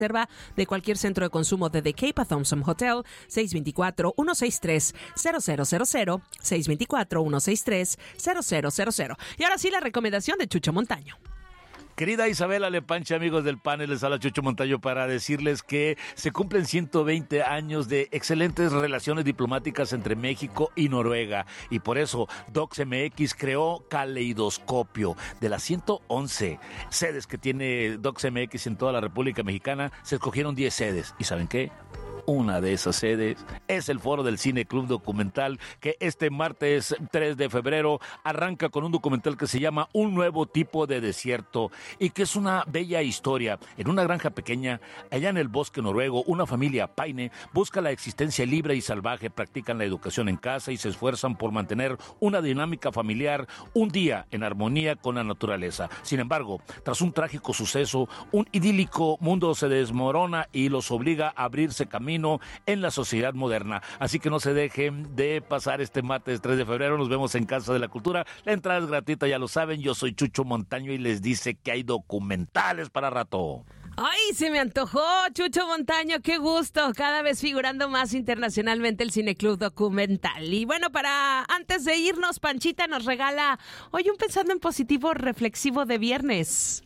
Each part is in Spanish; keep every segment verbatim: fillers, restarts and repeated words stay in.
Reserva de cualquier centro de consumo de The Cape a Thompson Hotel, seis dos cuatro, uno seis tres, cero cero cero cero, seis dos cuatro, uno seis tres, cero cero cero cero. Y ahora sí, la recomendación de Chucho Montaño. Querida Isabela Lepanche, amigos del panel, les habla Chucho Montaño para decirles que se cumplen ciento veinte años de excelentes relaciones diplomáticas entre México y Noruega, y por eso Docs M X creó Caleidoscopio. De las ciento once sedes que tiene Docs M X en toda la República Mexicana, se escogieron diez sedes. ¿Y saben qué? Una de esas sedes es el Foro del Cine Club Documental, que este martes tres de febrero arranca con un documental que se llama Un Nuevo Tipo de Desierto, y que es una bella historia. En una granja pequeña, allá en el bosque noruego, una familia paine busca la existencia libre y salvaje, practican la educación en casa y se esfuerzan por mantener una dinámica familiar un día en armonía con la naturaleza. Sin embargo, tras un trágico suceso, un idílico mundo se desmorona y los obliga a abrirse camino en la sociedad moderna. Así que no se dejen de pasar este martes tres de febrero. Nos vemos en Casa de la Cultura. La entrada es gratuita, ya lo saben. Yo soy Chucho Montaño y les dice que hay documentales para rato. ¡Ay, se me antojó, Chucho Montaño! ¡Qué gusto! Cada vez figurando más internacionalmente el Cineclub Documental. Y bueno, para antes de irnos, Panchita nos regala hoy un Pensando en Positivo reflexivo de viernes.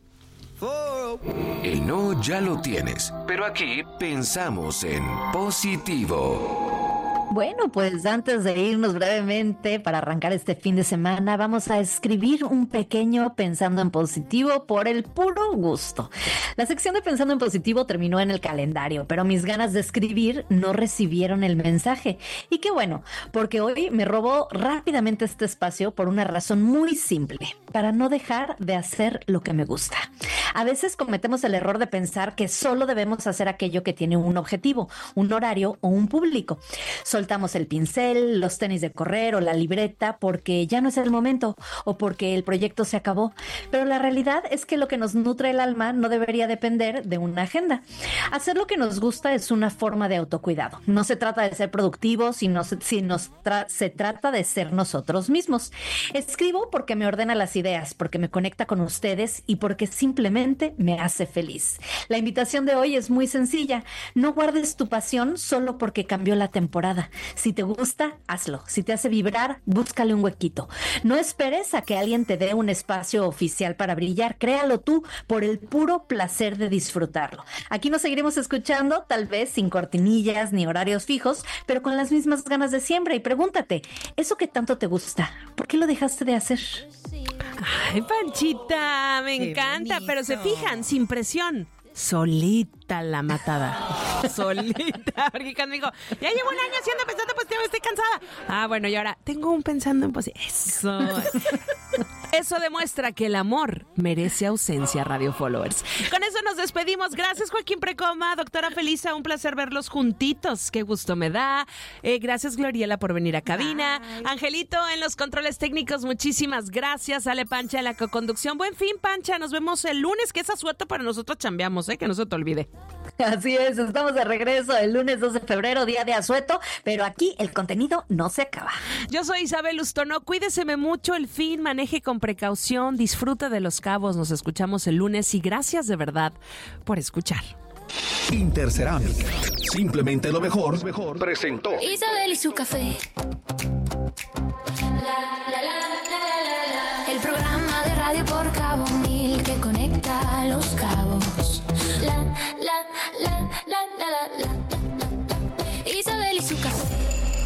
El no ya lo tienes, pero aquí pensamos en positivo. Bueno, pues antes de irnos brevemente para arrancar este fin de semana, vamos a escribir un pequeño Pensando en Positivo por el puro gusto. La sección de Pensando en Positivo terminó en el calendario, pero mis ganas de escribir no recibieron el mensaje. Y qué bueno, porque hoy me robó rápidamente este espacio por una razón muy simple, para no dejar de hacer lo que me gusta. A veces cometemos el error de pensar que solo debemos hacer aquello que tiene un objetivo, un horario o un público. Soltamos el pincel, los tenis de correr o la libreta porque ya no es el momento o porque el proyecto se acabó. Pero la realidad es que lo que nos nutre el alma no debería depender de una agenda. Hacer lo que nos gusta es una forma de autocuidado. No se trata de ser productivos, sino, sino tra- se trata de ser nosotros mismos. Escribo porque me ordena las ideas, porque me conecta con ustedes y porque simplemente me hace feliz. La invitación de hoy es muy sencilla. No guardes tu pasión solo porque cambió la temporada. Si te gusta, hazlo. Si te hace vibrar, búscale un huequito. No esperes a que alguien te dé un espacio oficial para brillar. Créalo tú por el puro placer de disfrutarlo. Aquí nos seguiremos escuchando, tal vez sin cortinillas ni horarios fijos, pero con las mismas ganas de siempre. Y pregúntate, ¿eso que tanto te gusta, por qué lo dejaste de hacer? Ay, Panchita, me Qué encanta, bonito. pero se fijan, sin presión. Solita la matada. Solita. Porque cuando digo, ya llevo un año haciendo Pensando en Positivo, estoy cansada. Ah, bueno, y ahora tengo un Pensando en Positivo. Eso. Eso demuestra que el amor merece ausencia, Radio Followers. Con eso nos despedimos. Gracias, Joaquín Precoma, doctora Felisa, un placer verlos juntitos. Qué gusto me da. Eh, gracias, Gloriela, por venir a cabina. Ay. Angelito, en los controles técnicos, muchísimas gracias. Ale Pancha en la coconducción. Buen fin, Pancha. Nos vemos el lunes, que es asueto para nosotros chambeamos, ¿eh? Que no se te olvide. Así es, estamos de regreso el lunes dos de febrero, día de asueto, pero aquí el contenido no se acaba. Yo soy Isabel Ustono, cuídeseme mucho el fin, maneje con precaución, disfruta de Los Cabos, nos escuchamos el lunes y gracias de verdad por escuchar. Intercerámica, simplemente lo mejor, mejor presentó Isabel y su café. La, la, la, la, la, la. El programa de radio por Cabo Mil que conecta a Los Cabos. La, la, la, la, la, la, la, la. Isabel y su café.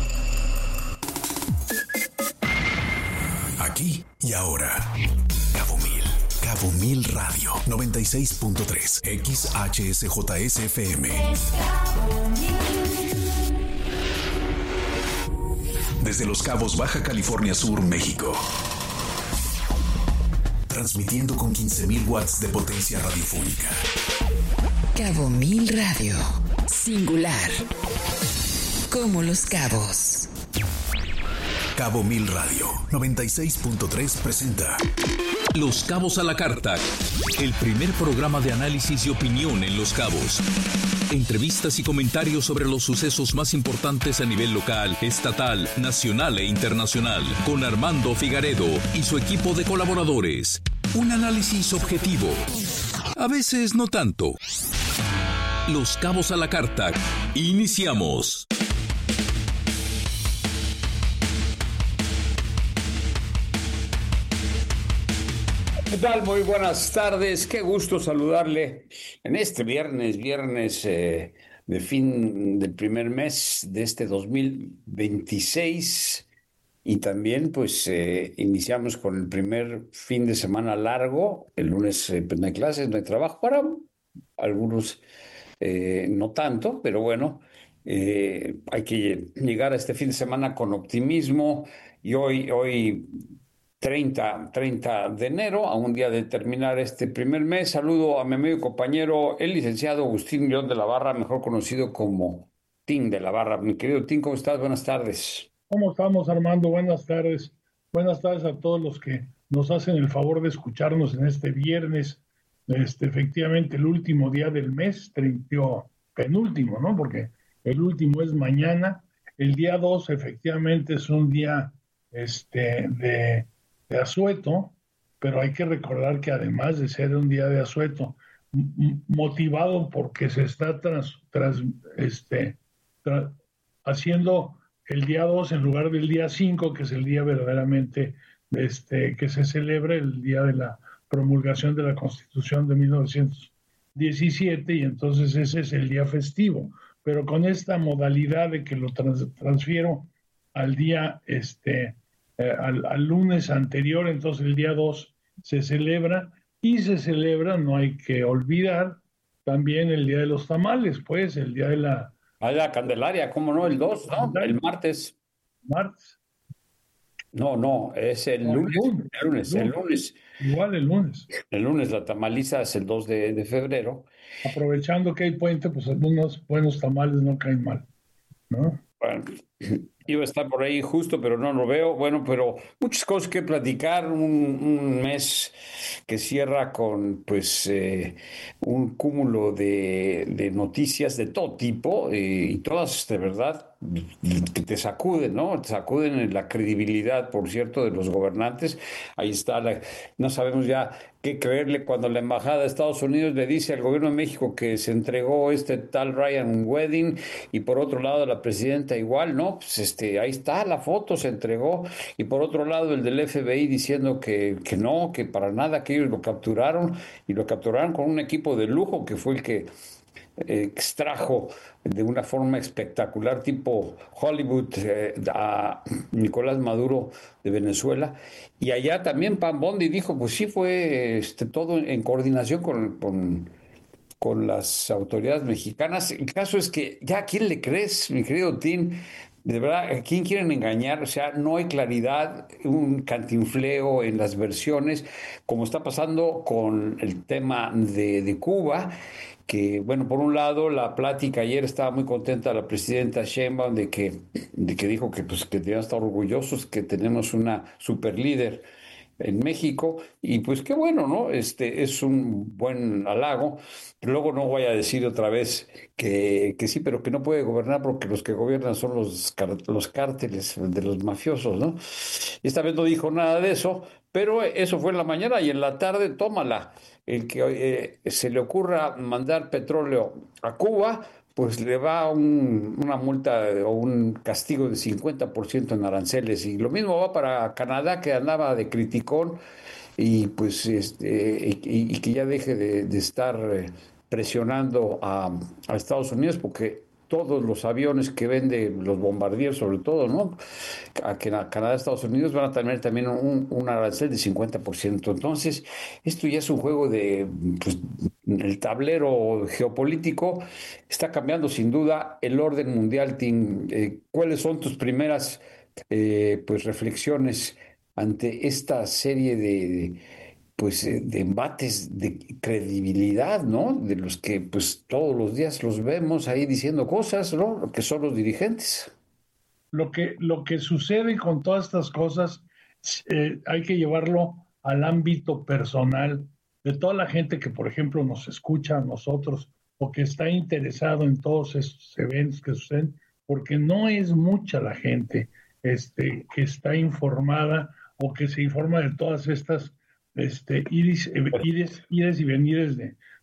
aquí y ahora. Cabo Mil. Cabo Mil Radio noventa y seis punto tres X H S J S F M. Desde Los Cabos, Baja California Sur, México. Transmitiendo con quince mil watts de potencia radiofónica. Cabo Mil Radio. Singular. Como Los Cabos. Cabo Mil Radio noventa y seis punto tres presenta Los Cabos a la Carta, el primer programa de análisis y opinión en Los Cabos. Entrevistas y comentarios sobre los sucesos más importantes a nivel local, estatal, nacional e internacional, con Armando Figaredo y su equipo de colaboradores. Un análisis objetivo, a veces no tanto. Los Cabos a la Carta. Iniciamos. ¿Qué tal? Muy buenas tardes. Qué gusto saludarle en este viernes, viernes eh, de fin del primer mes de este dos mil veintiséis. Y también pues eh, iniciamos con el primer fin de semana largo. El lunes eh, pues, no hay clases, no hay trabajo para algunos, eh, no tanto, pero bueno, eh, hay que llegar a este fin de semana con optimismo. Y hoy, hoy treinta de enero, a un día de terminar este primer mes, saludo a mi amigo y compañero, el licenciado Agustín León de la Barra, mejor conocido como Tim de la Barra. Mi querido Tim, ¿cómo estás? Buenas tardes. ¿Cómo estamos, Armando? Buenas tardes. Buenas tardes a todos los que nos hacen el favor de escucharnos en este viernes, este, efectivamente el último día del mes, treinta, penúltimo, ¿no? Porque el último es mañana. El día dos efectivamente es un día este, de, de asueto, pero hay que recordar que además de ser un día de asueto, m- motivado porque se está tras, tras, este, tra- haciendo el día dos en lugar del día cinco, que es el día verdaderamente este, que se celebra, el día de la promulgación de la Constitución de mil novecientos diecisiete, y entonces ese es el día festivo. Pero con esta modalidad de que lo trans, transfiero al día, este, eh, al, al lunes anterior, entonces el día dos se celebra, y se celebra, no hay que olvidar, también el día de los tamales, pues, el día de la A la Candelaria, ¿cómo no? El dos, ¿no? El martes. martes. No, no, es el No, lunes. lunes. El lunes, el lunes. Igual el lunes. El lunes la tamaliza es el dos de, de febrero. Aprovechando que hay puente, pues algunos buenos tamales no caen mal, ¿no? Bueno, iba a estar por ahí justo, pero no lo veo. Bueno, pero muchas cosas que platicar. Un, un mes que cierra con, pues, eh, un cúmulo de, de noticias de todo tipo, eh, y todas, de verdad, que te sacuden, ¿no? Te sacuden en la credibilidad, por cierto, de los gobernantes. Ahí está, la, no sabemos ya qué creerle cuando la embajada de Estados Unidos le dice al gobierno de México que se entregó este tal Ryan Wedding, y por otro lado la presidenta igual, ¿no? Pues este, ahí está la foto, se entregó, y por otro lado el del F B I diciendo que, que no, que para nada, que ellos lo capturaron, y lo capturaron con un equipo de lujo que fue el que extrajo de una forma espectacular tipo Hollywood eh, a Nicolás Maduro de Venezuela. Y allá también Pam Bondi dijo, pues sí fue este, todo en coordinación con, con, con las autoridades mexicanas. El caso es que ya, ¿a quién le crees, mi querido Tim? De verdad, ¿a quién quieren engañar? O sea, no hay claridad, un cantinfleo en las versiones, como está pasando con el tema de, de Cuba, que, bueno, por un lado, la plática ayer estaba muy contenta la presidenta Sheinbaum de que, de que dijo que, pues, que debían estar orgullosos que tenemos una super líder en México, y pues qué bueno, ¿no? Este es un buen halago. Luego no voy a decir otra vez que, que sí, pero que no puede gobernar porque los que gobiernan son los, los cárteles de los mafiosos, ¿no? Esta vez no dijo nada de eso, pero eso fue en la mañana, y en la tarde, tómala. El que eh, se le ocurra mandar petróleo a Cuba, pues le va un, una multa o un castigo de cincuenta por ciento en aranceles. Y lo mismo va para Canadá, que andaba de criticón, y pues este, y, y que ya deje de, de estar presionando a, a Estados Unidos, porque todos los aviones que vende, los bombarderos sobre todo, ¿no? A que a Canadá, Estados Unidos van a tener también un, un arancel de cincuenta por ciento. Entonces, esto ya es un juego de, pues, el tablero geopolítico está cambiando sin duda el orden mundial. Tim, eh, ¿cuáles son tus primeras eh, pues reflexiones ante esta serie de, de pues de embates de credibilidad, ¿no? De los que pues todos los días los vemos ahí diciendo cosas, ¿no? Lo que son los dirigentes. Lo que, lo que sucede con todas estas cosas eh, hay que llevarlo al ámbito personal de toda la gente que, por ejemplo, nos escucha a nosotros o que está interesado en todos estos eventos que suceden, porque no es mucha la gente este, que está informada o que se informa de todas estas Este, iris, iris, iris y venires de,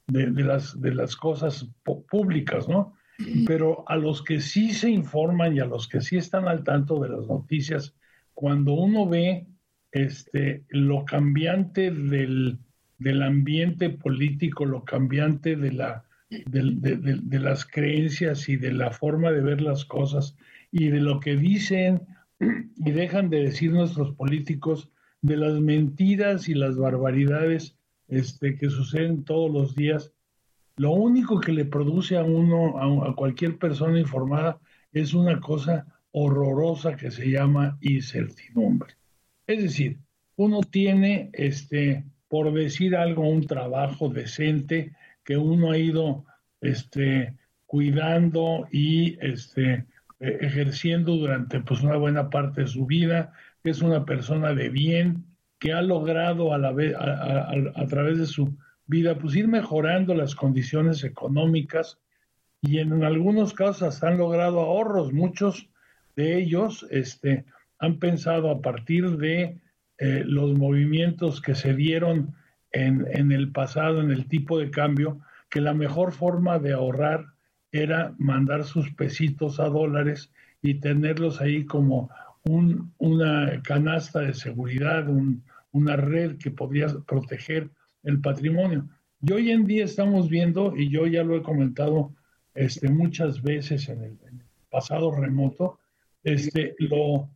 de, de, las, de las cosas públicas, ¿no? Pero a los que sí se informan y a los que sí están al tanto de las noticias, cuando uno ve este, lo cambiante del, del ambiente político, lo cambiante de, la, de, de, de, de las creencias y de la forma de ver las cosas y de lo que dicen y dejan de decir nuestros políticos, de las mentiras y las barbaridades este, que suceden todos los días, lo único que le produce a uno, a, a cualquier persona informada, es una cosa horrorosa que se llama incertidumbre. Es decir, uno tiene, este, por decir algo, un trabajo decente que uno ha ido este, cuidando y este, ejerciendo durante pues, una buena parte de su vida, que es una persona de bien, que ha logrado a, la vez, a, a, a través de su vida, pues ir mejorando las condiciones económicas y en algunos casos hasta han logrado ahorros. Muchos de ellos este, han pensado a partir de eh, los movimientos que se dieron en, en el pasado, en el tipo de cambio, que la mejor forma de ahorrar era mandar sus pesitos a dólares y tenerlos ahí como un, una canasta de seguridad, un, una red que podría proteger el patrimonio. Y hoy en día estamos viendo, y yo ya lo he comentado este, muchas veces en el, en el pasado remoto, este, lo,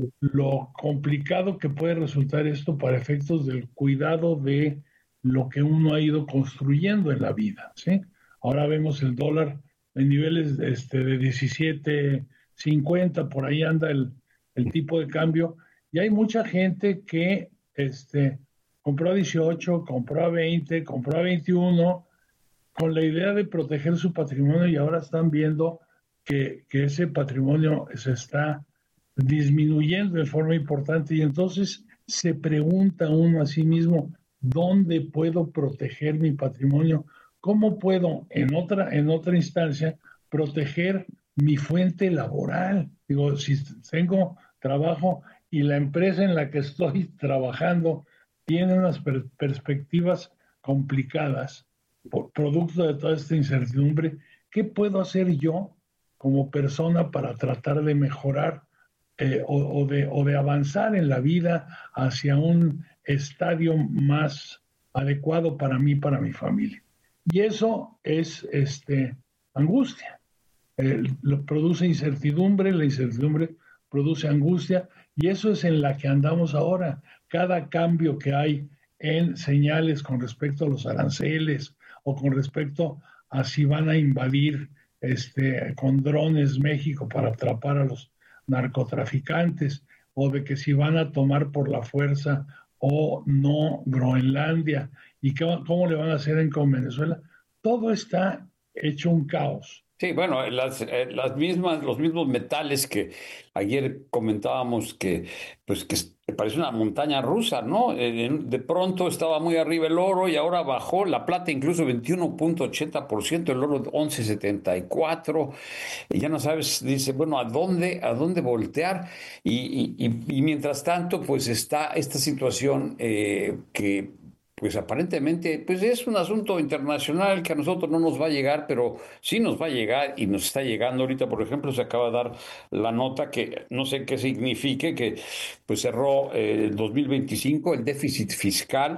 lo complicado que puede resultar esto para efectos del cuidado de lo que uno ha ido construyendo en la vida, ¿sí? Ahora vemos el dólar en niveles este, de diecisiete cincuenta, por ahí anda el, el tipo de cambio, y hay mucha gente que este, compró a dieciocho, compró a veinte, compró a veintiuno, con la idea de proteger su patrimonio y ahora están viendo que, que ese patrimonio se está disminuyendo de forma importante y entonces se pregunta uno a sí mismo, ¿dónde puedo proteger mi patrimonio? ¿Cómo puedo en otra, en otra instancia proteger mi fuente laboral? Digo, si tengo trabajo y la empresa en la que estoy trabajando tiene unas per- perspectivas complicadas por producto de toda esta incertidumbre, ¿qué puedo hacer yo como persona para tratar de mejorar eh, o, o, de, o de avanzar en la vida hacia un estadio más adecuado para mí, para mi familia? Y eso es este, angustia. Eh, lo produce incertidumbre, la incertidumbre produce angustia, y eso es en la que andamos ahora. Cada cambio que hay en señales con respecto a los aranceles o con respecto a si van a invadir este, con drones México para atrapar a los narcotraficantes, o de que si van a tomar por la fuerza o no Groenlandia, y qué, cómo le van a hacer en con Venezuela, todo está hecho un caos. Sí, bueno, las, eh, las mismas, los mismos metales que ayer comentábamos que, pues, que parece una montaña rusa, ¿no? Eh, de pronto estaba muy arriba el oro y ahora bajó, la plata incluso veintiuno punto ochenta por ciento, el oro once punto setenta y cuatro, y ya no sabes, dice, bueno, ¿a dónde, a dónde voltear? Y, y, y, y mientras tanto, pues está esta situación eh, que pues aparentemente pues es un asunto internacional que a nosotros no nos va a llegar, pero sí nos va a llegar y nos está llegando. Ahorita, por ejemplo, se acaba de dar la nota que no sé qué signifique, que pues cerró el eh, dos mil veinticinco el déficit fiscal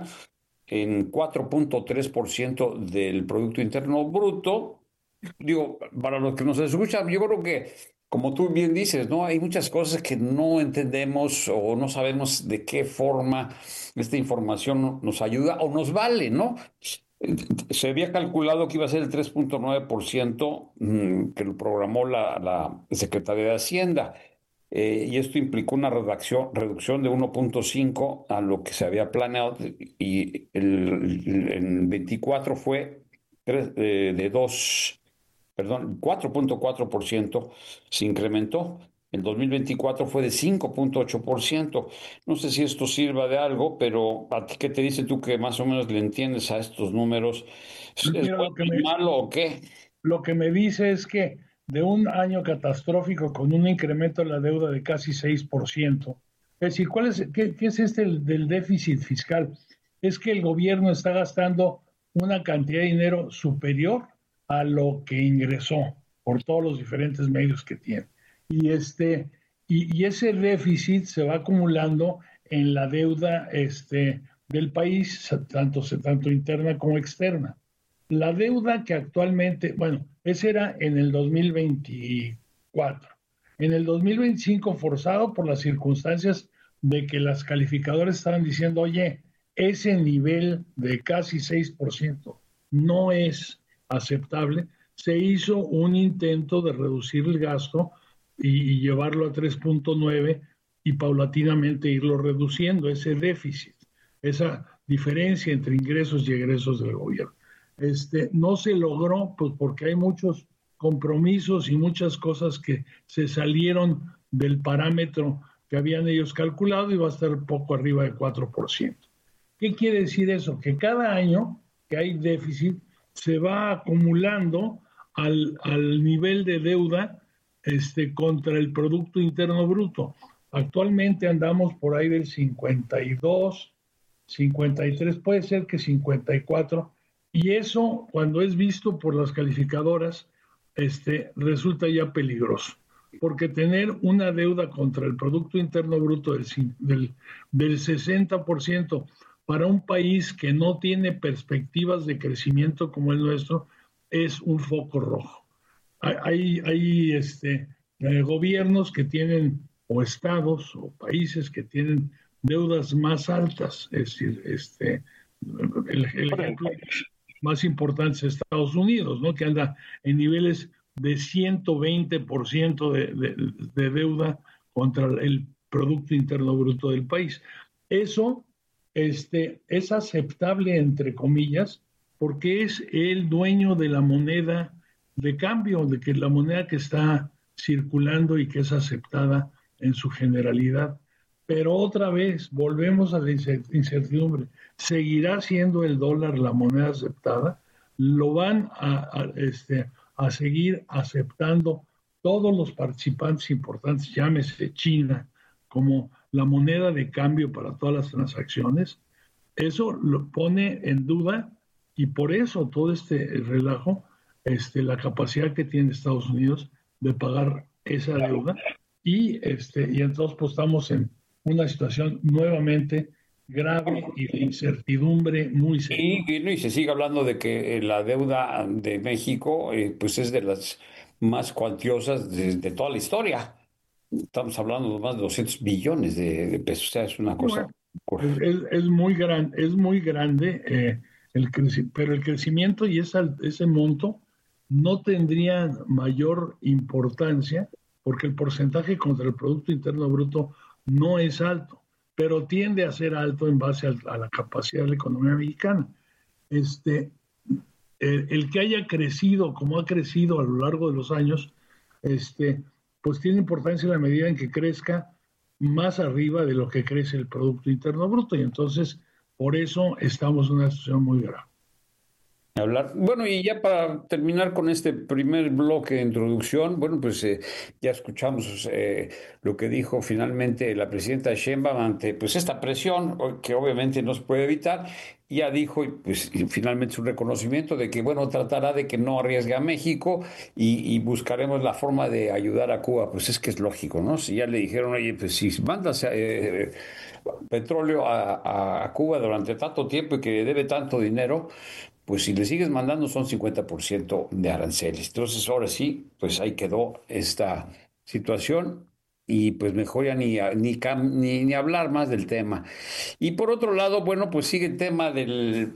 en cuatro punto tres por ciento del Producto Interno Bruto. Digo, para los que nos escuchan, yo creo que, como tú bien dices, ¿no? Hay muchas cosas que no entendemos o no sabemos de qué forma esta información nos ayuda o nos vale, ¿no? Se había calculado que iba a ser el tres punto nueve por ciento que lo programó la, la Secretaría de Hacienda. Eh, y esto implicó una redacción, reducción de uno punto cinco a lo que se había planeado, y el, el, el veinticuatro fue tres, eh, de dos... Perdón, cuatro punto cuatro por ciento se incrementó. En dos mil veinticuatro fue de cinco punto ocho por ciento. No sé si esto sirva de algo, pero ¿a ti qué te dice tú que más o menos le entiendes a estos números? ¿Es Mira, bueno, me, malo o qué? Lo que me dice es que de un año catastrófico con un incremento de la deuda de casi seis por ciento, es decir, ¿cuál es, qué, qué es este del, del déficit fiscal? Es que el gobierno está gastando una cantidad de dinero superior a lo que ingresó por todos los diferentes medios que tiene. Y, este, y, y ese déficit se va acumulando en la deuda este, del país, tanto, tanto interna como externa. La deuda que actualmente, bueno, ese era en el dos mil veinticuatro. En el dos mil veinticinco, forzado por las circunstancias de que las calificadoras estaban diciendo, oye, ese nivel de casi seis por ciento no es aceptable, se hizo un intento de reducir el gasto y, y llevarlo a tres punto nueve y paulatinamente irlo reduciendo, ese déficit, esa diferencia entre ingresos y egresos del gobierno. Este, no se logró pues porque hay muchos compromisos y muchas cosas que se salieron del parámetro que habían ellos calculado y va a estar poco arriba de cuatro por ciento. ¿Qué quiere decir eso? Que cada año que hay déficit se va acumulando al, al nivel de deuda este, contra el Producto Interno Bruto. Actualmente andamos por ahí del cincuenta y dos, cincuenta y tres, puede ser que cincuenta y cuatro, y eso cuando es visto por las calificadoras este, resulta ya peligroso, porque tener una deuda contra el Producto Interno Bruto del, del, del sesenta por ciento para un país que no tiene perspectivas de crecimiento como el nuestro es un foco rojo. Hay, hay este, eh, gobiernos que tienen, o estados o países que tienen deudas más altas, es decir, este, el, el ejemplo más importante es Estados Unidos, ¿no? Que anda en niveles de ciento veinte por ciento de, de, de deuda contra el Producto Interno Bruto del país. Eso este, es aceptable, entre comillas, porque es el dueño de la moneda de cambio, de que la moneda que está circulando y que es aceptada en su generalidad. Pero otra vez, volvemos a la incertidumbre. ¿Seguirá siendo el dólar la moneda aceptada? ¿Lo van a, a, este, a seguir aceptando todos los participantes importantes, llámese China, como la moneda de cambio para todas las transacciones? Eso lo pone en duda y por eso todo este relajo, este, la capacidad que tiene Estados Unidos de pagar esa deuda y, este, y entonces pues estamos en una situación nuevamente grave y de incertidumbre muy seria. Y, y, y se sigue hablando de que la deuda de México eh, pues es de las más cuantiosas de, de toda la historia. Estamos hablando de más de doscientos billones de, de pesos. O sea, es una cosa... Bueno, es, es muy gran, es muy grande, eh, el creci- pero el crecimiento y esa, ese monto no tendrían mayor importancia porque el porcentaje contra el Producto Interno Bruto no es alto, pero tiende a ser alto en base a, a la capacidad de la economía mexicana. Este, el, el que haya crecido como ha crecido a lo largo de los años, este, pues tiene importancia en la medida en que crezca más arriba de lo que crece el Producto Interno Bruto, y entonces por eso estamos en una situación muy grave. Hablar. Bueno, y ya para terminar con este primer bloque de introducción, bueno, pues eh, ya escuchamos eh, lo que dijo finalmente la presidenta Sheinbaum ante pues esta presión que obviamente no se puede evitar. Ya dijo, pues y finalmente su reconocimiento de que, bueno, tratará de que no arriesgue a México y, y buscaremos la forma de ayudar a Cuba. Pues es que es lógico, ¿no? Si ya le dijeron, oye, pues si mandas eh, petróleo a, a Cuba durante tanto tiempo y que debe tanto dinero, pues si le sigues mandando son cincuenta por ciento de aranceles. Entonces ahora sí, pues ahí quedó esta situación y pues mejor ya ni, ni, ni, ni hablar más del tema. Y por otro lado, bueno, pues sigue el tema del...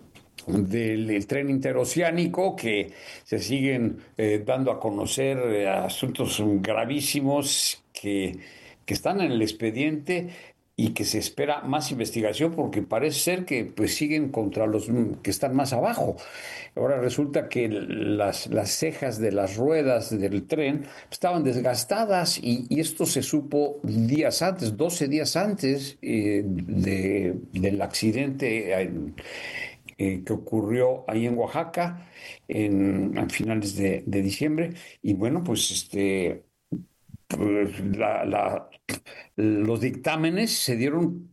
Del, del tren interoceánico, que se siguen eh, dando a conocer eh, asuntos gravísimos que, que están en el expediente y que se espera más investigación porque parece ser que pues siguen contra los que están más abajo. Ahora resulta que las, las cejas de las ruedas del tren estaban desgastadas y, y esto se supo días antes, doce días antes eh, de, del accidente en, eh, que ocurrió ahí en Oaxaca en, a finales de, de diciembre. Y bueno, pues este... La, la, los dictámenes se dieron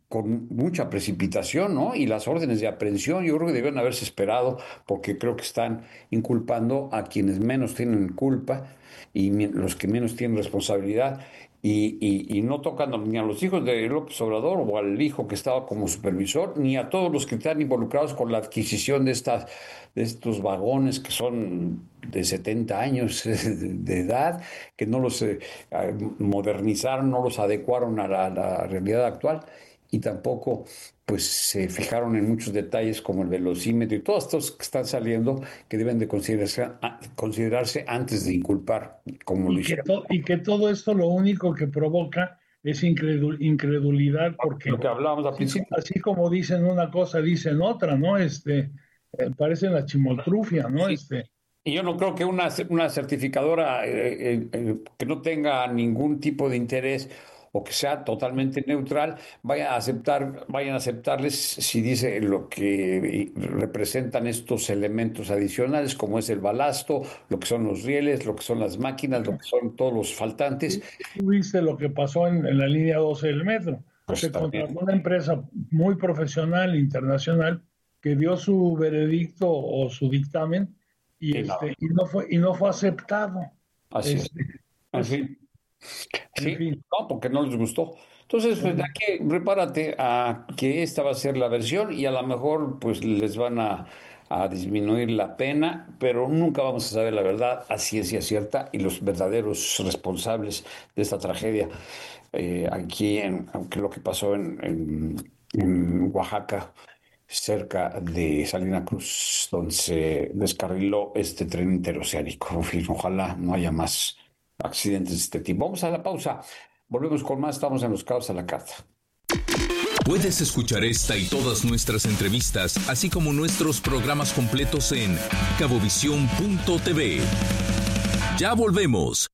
con mucha precipitación, ¿no? Y las órdenes de aprehensión yo creo que deben haberse esperado, porque creo que están inculpando a quienes menos tienen culpa y los que menos tienen responsabilidad. Y, y, y no tocando ni a los hijos de López Obrador o al hijo que estaba como supervisor, ni a todos los que están involucrados con la adquisición de, estas, de estos vagones que son de setenta años de edad, que no los eh, modernizaron, no los adecuaron a la, a la realidad actual, y tampoco pues se fijaron en muchos detalles como el velocímetro y todos estos que están saliendo que deben de considerarse, considerarse antes de inculpar, como y lo que hicieron. to, y que todo esto lo único que provoca es incredul, incredulidad, porque lo que hablábamos al así, principio. Así como dicen una cosa, dicen otra, ¿no? Este, eh, parecen la chimoltrufia, ¿no? Sí. Este, Y yo no creo que una, una certificadora eh, eh, eh, que no tenga ningún tipo de interés o que sea totalmente neutral, vaya a aceptar, vayan a aceptarles si dice lo que representan estos elementos adicionales, como es el balasto, lo que son los rieles, lo que son las máquinas, lo que son todos los faltantes. Tú viste lo que pasó en, en la línea doce del metro. Pues Se también. contrató una empresa muy profesional, internacional, que dio su veredicto o su dictamen y, Sí, este, no. y, no, fue, y no fue aceptado. Así Este, es. En fin. Sí, En fin. no, porque no les gustó. Entonces, pues, aquí prepárate a que esta va a ser la versión y a lo mejor pues les van a, a disminuir la pena, pero nunca vamos a saber la verdad a ciencia cierta y los verdaderos responsables de esta tragedia. Eh, aquí, en, aunque lo que pasó en, en, en Oaxaca, cerca de Salina Cruz, donde se descarriló este tren interoceánico. En fin, ojalá no haya más accidentes de este tipo. Vamos a la pausa. Volvemos con más. Estamos en Los Cabos a la Carta. Puedes escuchar esta y todas nuestras entrevistas, así como nuestros programas completos en cabovisión punto t v. Ya volvemos.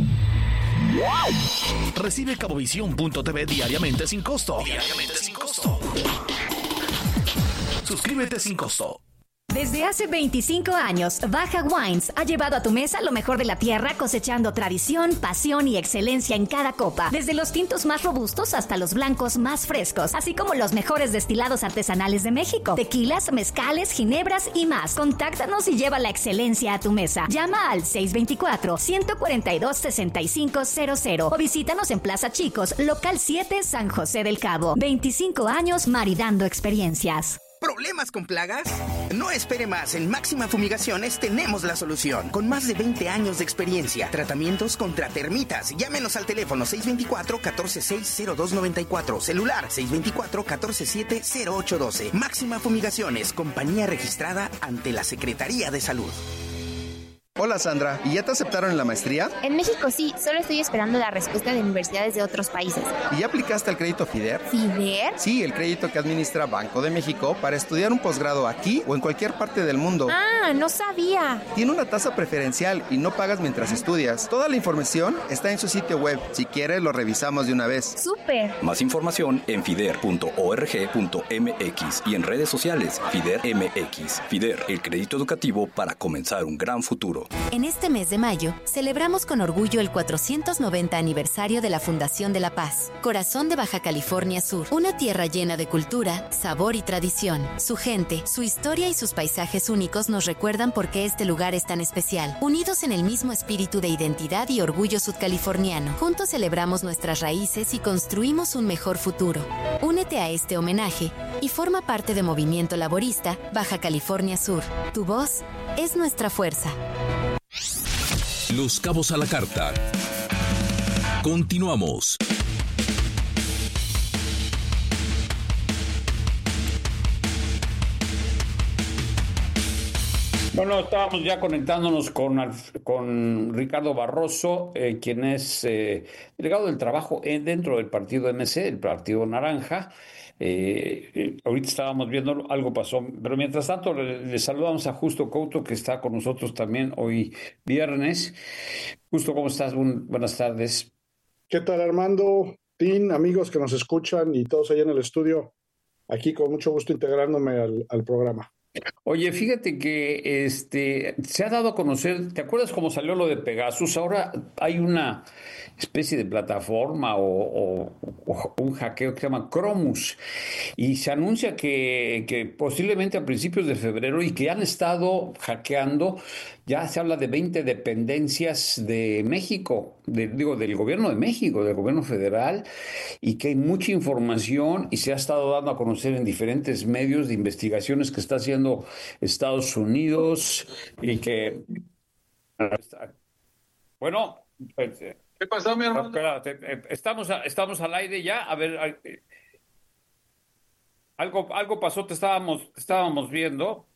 Recibe cabovisión punto t v diariamente sin costo. Diariamente sin costo. Suscríbete sin costo. Desde hace veinticinco años, Baja Wines ha llevado a tu mesa lo mejor de la tierra, cosechando tradición, pasión y excelencia en cada copa. Desde los tintos más robustos hasta los blancos más frescos, así como los mejores destilados artesanales de México, tequilas, mezcales, ginebras y más. Contáctanos y lleva la excelencia a tu mesa. Llama al seis dos cuatro, uno cuatro dos, seis cinco cero cero o visítanos en Plaza Chicos, local siete, San José del Cabo. veinticinco años maridando experiencias. ¿Problemas con plagas? No espere más. En Máxima Fumigaciones tenemos la solución. Con más de veinte años de experiencia. Tratamientos contra termitas. Llámenos al teléfono seis dos cuatro, uno cuatro seis, cero dos nueve cuatro. Celular seis dos cuatro, uno cuatro siete, cero ocho uno dos. Máxima Fumigaciones. Compañía registrada ante la Secretaría de Salud. Hola Sandra, ¿y ya te aceptaron en la maestría? En México sí, solo estoy esperando la respuesta de universidades de otros países. ¿Y ya aplicaste al crédito FIDER? ¿FIDER? Sí, el crédito que administra Banco de México para estudiar un posgrado aquí o en cualquier parte del mundo. Ah, no sabía. Tiene una tasa preferencial y no pagas mientras estudias. Toda la información está en su sitio web. Si quieres, lo revisamos de una vez. ¡Súper! Más información en fider punto org punto m x y en redes sociales FIDER M X. FIDER, el crédito educativo para comenzar un gran futuro. En este mes de mayo, celebramos con orgullo el cuatrocientos noventa aniversario de la Fundación de la Paz, corazón de Baja California Sur, una tierra llena de cultura, sabor y tradición. Su gente, su historia y sus paisajes únicos nos recuerdan por qué este lugar es tan especial. Unidos en el mismo espíritu de identidad y orgullo sudcaliforniano, juntos celebramos nuestras raíces y construimos un mejor futuro. Únete a este homenaje y forma parte de Movimiento Laborista Baja California Sur. Tu voz es nuestra fuerza. Los Cabos a la Carta. Continuamos. Bueno, estábamos ya conectándonos con, con Ricardo Barroso, eh, quien es eh, delegado del trabajo eh, dentro del partido M C, el Partido Naranja. Eh, eh, ahorita estábamos viendo, algo pasó, pero mientras tanto le, le saludamos a Justo Couto, que está con nosotros también hoy viernes. Justo, ¿cómo estás? Buen, buenas tardes. ¿Qué tal, Armando? Tin, amigos que nos escuchan y todos allá en el estudio, aquí con mucho gusto integrándome al, al programa. Oye, fíjate que este se ha dado a conocer, ¿te acuerdas cómo salió lo de Pegasus? Ahora hay una especie de plataforma o, o- o un hackeo que se llama Chromus y se anuncia que, que posiblemente a principios de febrero y que han estado hackeando, ya se habla de veinte dependencias de México, de- digo, del gobierno de México, del gobierno federal, y que hay mucha información y se ha estado dando a conocer en diferentes medios de investigaciones que está haciendo Estados Unidos y que, bueno, pues, eh, ¿Qué pasó, mi hermano? espérate, eh, estamos, a- estamos al aire ya, a ver, eh, algo, algo pasó, te estábamos, te estábamos viendo.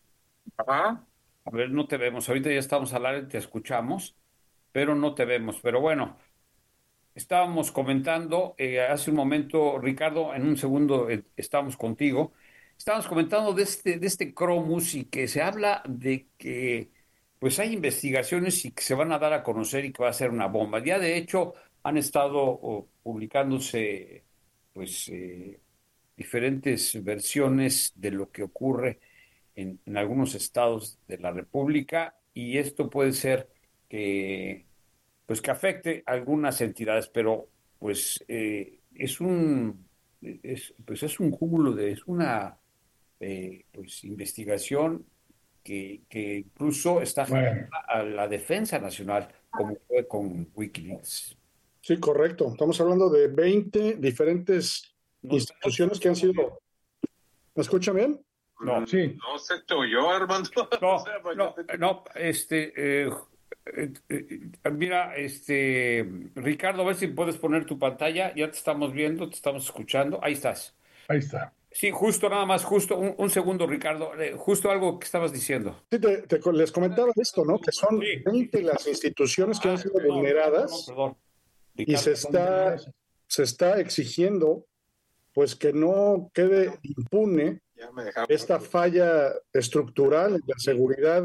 Ajá. A ver, no te vemos, ahorita ya estamos al aire, te escuchamos, pero no te vemos, pero bueno. Estábamos comentando eh, hace un momento, Ricardo, en un segundo eh, estamos contigo. Estábamos comentando de este, de este Chromus y que se habla de que pues hay investigaciones y que se van a dar a conocer y que va a ser una bomba. Ya de hecho han estado oh, publicándose pues eh, diferentes versiones de lo que ocurre en, en algunos estados de la República y esto puede ser que pues que afecte a algunas entidades, pero pues eh, es un es, pues es un cúmulo de es una eh, pues investigación que, que incluso está Bueno. a la defensa nacional, como fue con Wikileaks. Sí, correcto. Estamos hablando de veinte diferentes instituciones que han sido... ¿Me escuchan bien? No, Sí. No se te oyó, Armando. no, O sea, pues, no, no, este, eh, eh, eh, mira, este, Ricardo, a ver si puedes poner tu pantalla, ya te estamos viendo, te estamos escuchando, ahí estás. Ahí está. Sí, justo nada más, justo un, un segundo, Ricardo, eh, justo algo que estabas diciendo. Sí, te- te- les comentaba esto, ¿no? Que son veinte las instituciones que han sido vulneradas Perdón, y se está, se está exigiendo pues que no quede impune ya me dejaron. esta falla estructural en la seguridad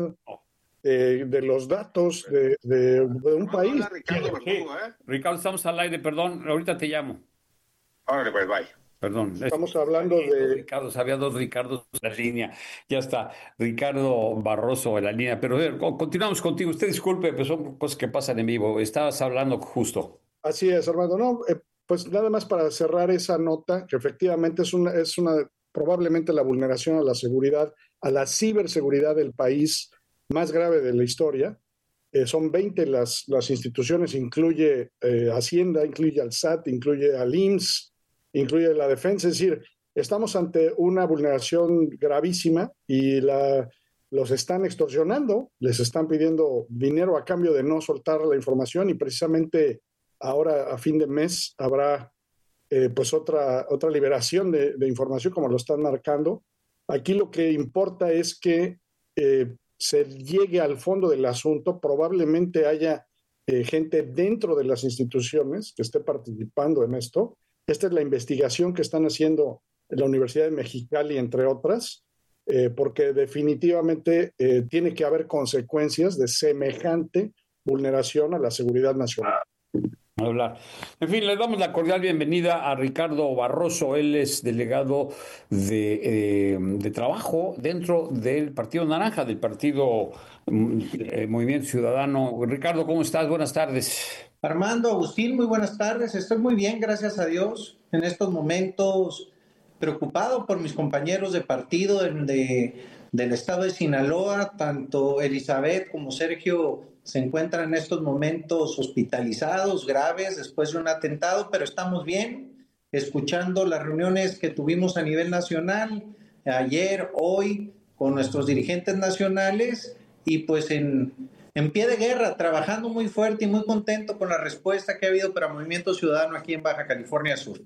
eh, de los datos de, de- de un país. Ricardo Verdugo, ¿eh? Ricardo, estamos al aire, perdón, ahorita te llamo. Órale, pues, bye. Perdón. Estamos hablando de... Ricardo, había dos Ricardos en la línea. Ya está, Ricardo Barroso en la línea. Pero eh, continuamos contigo. Usted disculpe, pero son cosas que pasan en vivo. Estabas hablando justo. Así es, Armando. No, eh, pues nada más para cerrar esa nota, que efectivamente es una, es una probablemente la vulneración a la seguridad, a la ciberseguridad del país más grave de la historia. Eh, son veinte las, las instituciones, incluye eh, Hacienda, incluye al S A T, incluye al I M S S, incluye la defensa. Es decir, estamos ante una vulneración gravísima y la, los están extorsionando, les están pidiendo dinero a cambio de no soltar la información y precisamente ahora a fin de mes habrá eh, pues otra, otra liberación de, de información como lo están marcando. Aquí lo que importa es que eh, se llegue al fondo del asunto. Probablemente haya eh, gente dentro de las instituciones que esté participando en esto. Esta es la investigación que están haciendo en la Universidad de Mexicali, entre otras, eh, porque definitivamente eh, tiene que haber consecuencias de semejante vulneración a la seguridad nacional. Hablar. En fin, le damos la cordial bienvenida a Ricardo Barroso. Él es delegado de, eh, de trabajo dentro del Partido Naranja, del Partido eh, Movimiento Ciudadano. Ricardo, ¿cómo estás? Buenas tardes. Armando, Agustín, muy buenas tardes. Estoy muy bien, gracias a Dios. En estos momentos preocupado por mis compañeros de partido de, de, del estado de Sinaloa, tanto Elizabeth como Sergio se encuentran en estos momentos hospitalizados, graves, después de un atentado, pero estamos bien, escuchando las reuniones que tuvimos a nivel nacional, ayer, hoy, con nuestros dirigentes nacionales, y pues en, en pie de guerra, trabajando muy fuerte y muy contento con la respuesta que ha habido para Movimiento Ciudadano aquí en Baja California Sur.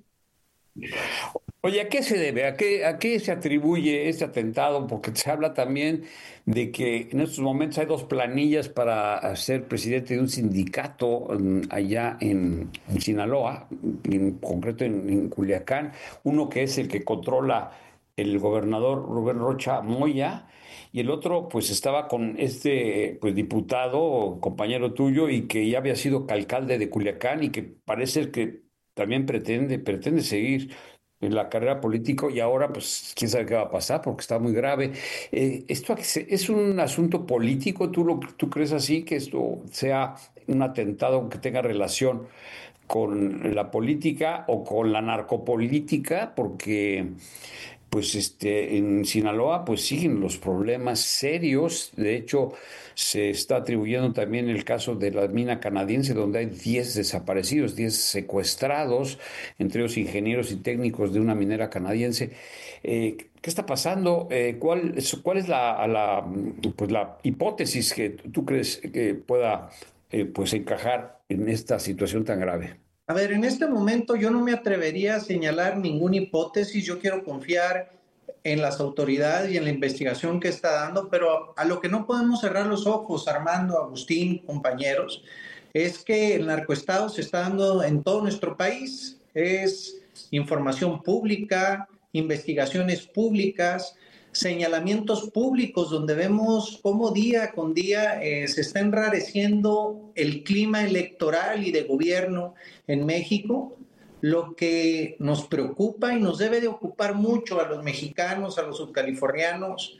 Oye, ¿a qué se debe? ¿A qué, a qué se atribuye este atentado? Porque se habla también de que en estos momentos hay dos planillas para ser presidente de un sindicato um, allá en, en Sinaloa, en concreto en, en Culiacán. Uno que es el que controla el gobernador Rubén Rocha Moya, y el otro pues estaba con este pues diputado, compañero tuyo, y que ya había sido alcalde de Culiacán y que parece que también pretende, pretende seguir en la carrera política y ahora pues quién sabe qué va a pasar porque está muy grave. Eh, ¿Esto es un asunto político? ¿Tú, lo, ¿Tú crees así que esto sea un atentado que tenga relación con la política o con la narcopolítica? Porque pues este en Sinaloa pues siguen los problemas serios. De hecho, se está atribuyendo también el caso de la mina canadiense, donde hay diez desaparecidos, diez secuestrados, entre ellos ingenieros y técnicos de una minera canadiense. Eh, ¿Qué está pasando? Eh, ¿cuál, ¿Cuál es la, la, pues la hipótesis que tú crees que pueda eh, pues encajar en esta situación tan grave? A ver, en este momento yo no me atrevería a señalar ninguna hipótesis. Yo quiero confiar en las autoridades y en la investigación que está dando, pero a lo que no podemos cerrar los ojos, Armando, Agustín, compañeros, es que el narcoestado se está dando en todo nuestro país. Es información pública, investigaciones públicas, señalamientos públicos donde vemos cómo día con día eh, se está enrareciendo el clima electoral y de gobierno en México, lo que nos preocupa y nos debe de ocupar mucho a los mexicanos, a los subcalifornianos,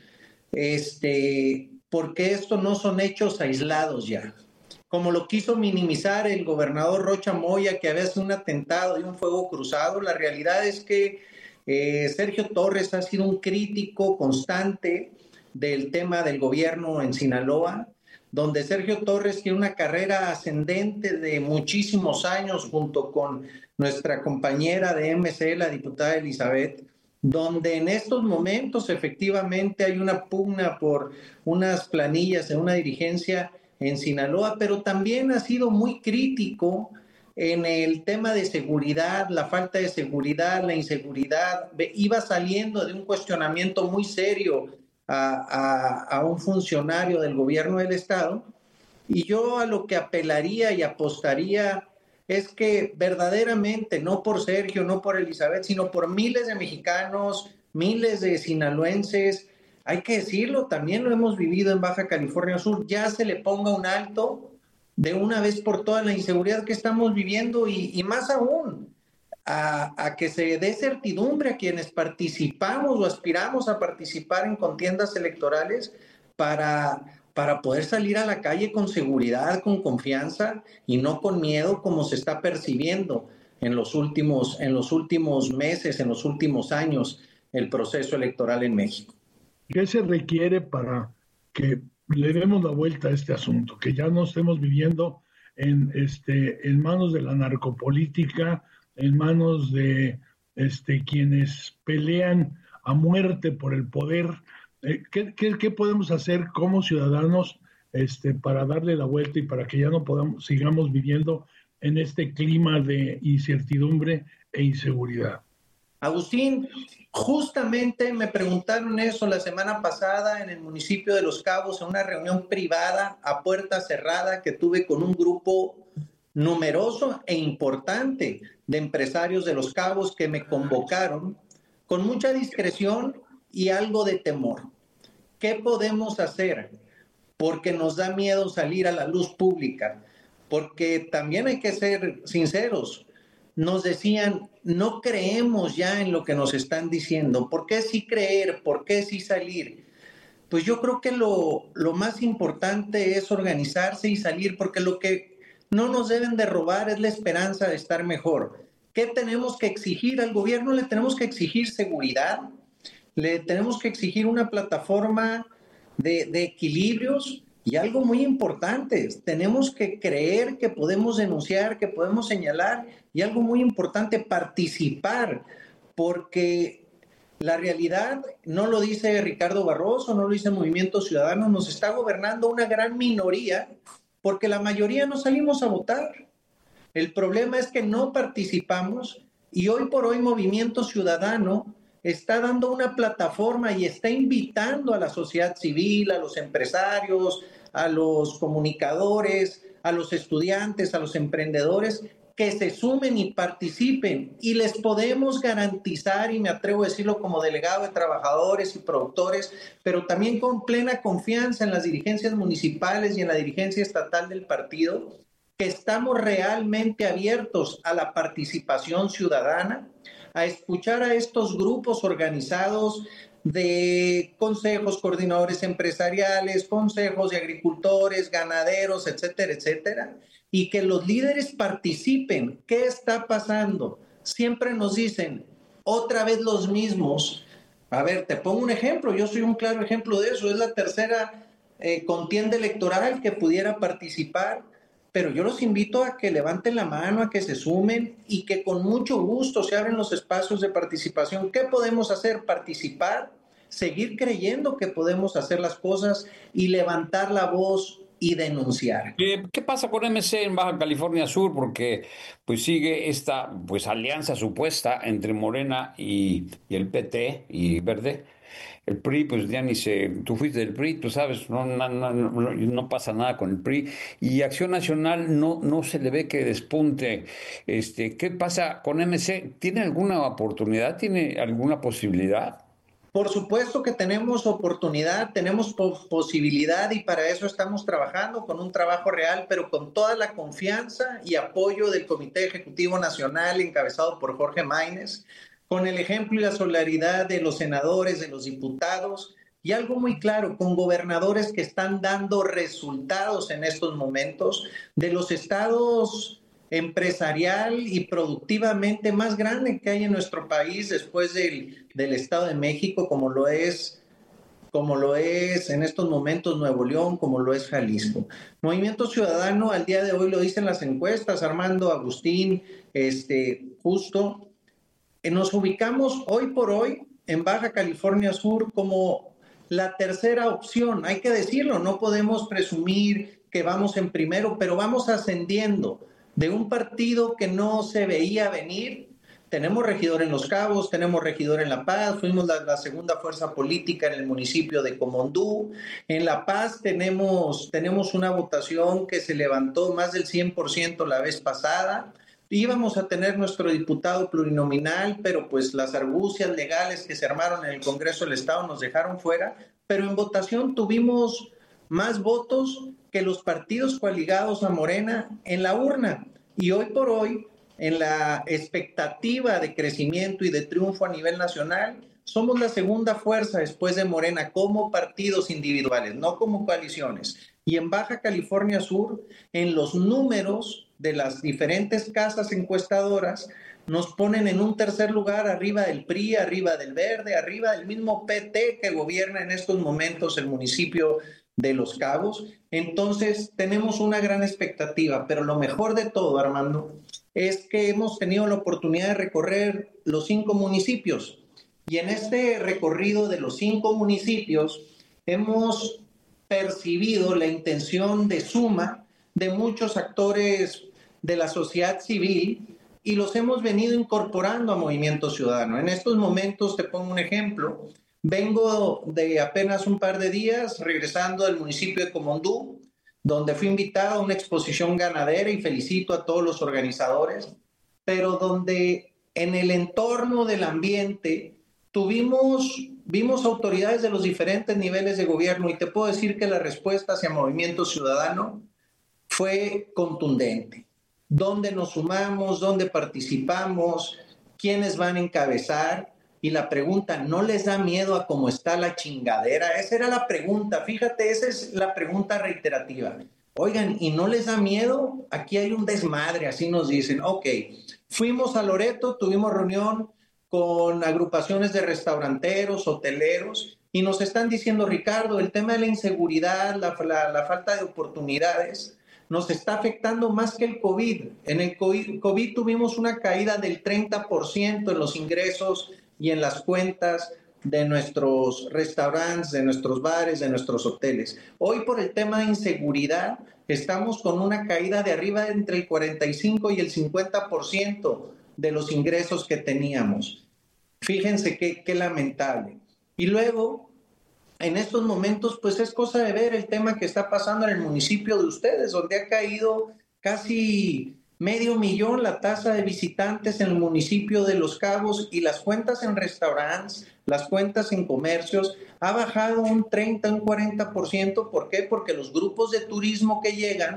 este, porque esto no son hechos aislados ya. Como lo quiso minimizar el gobernador Rocha Moya, que había sido un atentado y un fuego cruzado, la realidad es que Eh, Sergio Torres ha sido un crítico constante del tema del gobierno en Sinaloa, donde Sergio Torres tiene una carrera ascendente de muchísimos años junto con nuestra compañera de M C, la diputada Elizabeth, donde en estos momentos efectivamente hay una pugna por unas planillas de una dirigencia en Sinaloa, pero también ha sido muy crítico en el tema de seguridad, la falta de seguridad, la inseguridad. Iba saliendo de un cuestionamiento muy serio a, a, a un funcionario del gobierno del estado, y yo a lo que apelaría y apostaría es que verdaderamente, no por Sergio, no por Elizabeth, sino por miles de mexicanos, miles de sinaloenses, hay que decirlo, también lo hemos vivido en Baja California Sur, ya se le ponga un alto de una vez por toda la inseguridad que estamos viviendo y, y más aún a, a que se dé certidumbre a quienes participamos o aspiramos a participar en contiendas electorales para, para poder salir a la calle con seguridad, con confianza y no con miedo como se está percibiendo en los últimos, en los últimos meses, en los últimos años, el proceso electoral en México. ¿Qué se requiere para que le demos la vuelta a este asunto, que ya no estemos viviendo en, este, en manos de la narcopolítica, en manos de este, quienes pelean a muerte por el poder? Eh, ¿qué, qué, ¿Qué podemos hacer como ciudadanos este, para darle la vuelta y para que ya no podamos, sigamos viviendo en este clima de incertidumbre e inseguridad? Agustín, justamente me preguntaron eso la semana pasada en el municipio de Los Cabos, en una reunión privada a puerta cerrada que tuve con un grupo numeroso e importante de empresarios de Los Cabos que me convocaron con mucha discreción y algo de temor. ¿Qué podemos hacer? Porque nos da miedo salir a la luz pública, porque también hay que ser sinceros. Nos decían, no creemos ya en lo que nos están diciendo. ¿Por qué sí creer? ¿Por qué sí salir? Pues yo creo que lo, lo más importante es organizarse y salir, porque lo que no nos deben de robar es la esperanza de estar mejor. ¿Qué tenemos que exigir al gobierno? Le tenemos que exigir seguridad, le tenemos que exigir una plataforma de, de equilibrios. Y algo muy importante, tenemos que creer que podemos denunciar, que podemos señalar, y algo muy importante, participar, porque la realidad, no lo dice Ricardo Barroso, no lo dice Movimiento Ciudadano, nos está gobernando una gran minoría, porque la mayoría no salimos a votar. El problema es que no participamos, y hoy por hoy Movimiento Ciudadano está dando una plataforma y está invitando a la sociedad civil, a los empresarios, a los comunicadores, a los estudiantes, a los emprendedores, que se sumen y participen. Y les podemos garantizar, y me atrevo a decirlo como delegado de trabajadores y productores, pero también con plena confianza en las dirigencias municipales y en la dirigencia estatal del partido, que estamos realmente abiertos a la participación ciudadana, a escuchar a estos grupos organizados de consejos coordinadores empresariales, consejos de agricultores, ganaderos, etcétera, etcétera, y que los líderes participen. ¿Qué está pasando? Siempre nos dicen, otra vez los mismos. A ver, te pongo un ejemplo, yo soy un claro ejemplo de eso, es la tercera eh, contienda electoral que pudiera participar, pero yo los invito a que levanten la mano, a que se sumen y que con mucho gusto se abren los espacios de participación. ¿Qué podemos hacer? Participar, seguir creyendo que podemos hacer las cosas y levantar la voz y denunciar. ¿Qué, qué pasa con M C en Baja California Sur? Porque pues sigue esta pues alianza supuesta entre Morena y, y el P T y Verde. El P R I, pues ya ni se... Tú fuiste del P R I, tú sabes, no, no, no, no, no pasa nada con el P R I. Y Acción Nacional no, no se le ve que despunte. Este, ¿qué pasa con M C? ¿Tiene alguna oportunidad? ¿Tiene alguna posibilidad? Por supuesto que tenemos oportunidad, tenemos po- posibilidad y para eso estamos trabajando con un trabajo real, pero con toda la confianza y apoyo del Comité Ejecutivo Nacional encabezado por Jorge Maínez, con el ejemplo y la solidaridad de los senadores, de los diputados y algo muy claro, con gobernadores que están dando resultados en estos momentos, de los estados empresarial y productivamente más grande que hay en nuestro país después del, del Estado de México, como lo es como lo es en estos momentos Nuevo León, como lo es Jalisco. Movimiento Ciudadano al día de hoy lo dicen las encuestas, Armando, Agustín, este, justo, eh, nos ubicamos hoy por hoy en Baja California Sur como la tercera opción, hay que decirlo, no podemos presumir que vamos en primero, pero vamos ascendiendo de un partido que no se veía venir. Tenemos regidor en Los Cabos, tenemos regidor en La Paz, fuimos la, la segunda fuerza política en el municipio de Comondú. En La Paz tenemos, tenemos una votación que se levantó más del cien por ciento la vez pasada. Íbamos a tener nuestro diputado plurinominal, pero pues las argucias legales que se armaron en el Congreso del Estado nos dejaron fuera, pero en votación tuvimos más votos que los partidos coaligados a Morena en la urna. Y hoy por hoy, en la expectativa de crecimiento y de triunfo a nivel nacional, somos la segunda fuerza después de Morena como partidos individuales, no como coaliciones. Y en Baja California Sur, en los números de las diferentes casas encuestadoras, nos ponen en un tercer lugar arriba del P R I, arriba del Verde, arriba del mismo P T que gobierna en estos momentos el municipio de Los Cabos. Entonces tenemos una gran expectativa, pero lo mejor de todo, Armando, es que hemos tenido la oportunidad de recorrer los cinco municipios y en este recorrido de los cinco municipios hemos percibido la intención de suma de muchos actores de la sociedad civil y los hemos venido incorporando a Movimiento Ciudadano. En estos momentos, te pongo un ejemplo, vengo de apenas un par de días regresando del municipio de Comondú, donde fui invitado a una exposición ganadera y felicito a todos los organizadores, pero donde en el entorno del ambiente tuvimos, vimos autoridades de los diferentes niveles de gobierno y te puedo decir que la respuesta hacia Movimiento Ciudadano fue contundente. ¿Dónde nos sumamos? ¿Dónde participamos? ¿Quiénes van a encabezar? Y la pregunta, ¿no les da miedo a cómo está la chingadera? Esa era la pregunta, fíjate, esa es la pregunta reiterativa. Oigan, ¿y no les da miedo? Aquí hay un desmadre, así nos dicen. Ok, fuimos a Loreto, tuvimos reunión con agrupaciones de restauranteros, hoteleros, y nos están diciendo, Ricardo, el tema de la inseguridad, la, la, la falta de oportunidades, nos está afectando más que el COVID. En el COVID, COVID tuvimos una caída del treinta por ciento en los ingresos y en las cuentas de nuestros restaurantes, de nuestros bares, de nuestros hoteles. Hoy por el tema de inseguridad estamos con una caída de arriba entre el cuarenta y cinco y el cincuenta por ciento de los ingresos que teníamos. Fíjense qué, qué lamentable. Y luego, en estos momentos, pues es cosa de ver el tema que está pasando en el municipio de ustedes, donde ha caído casi medio millón la tasa de visitantes en el municipio de Los Cabos y las cuentas en restaurantes, las cuentas en comercios, ha bajado un treinta, un cuarenta por ciento. ¿Por qué? Porque los grupos de turismo que llegan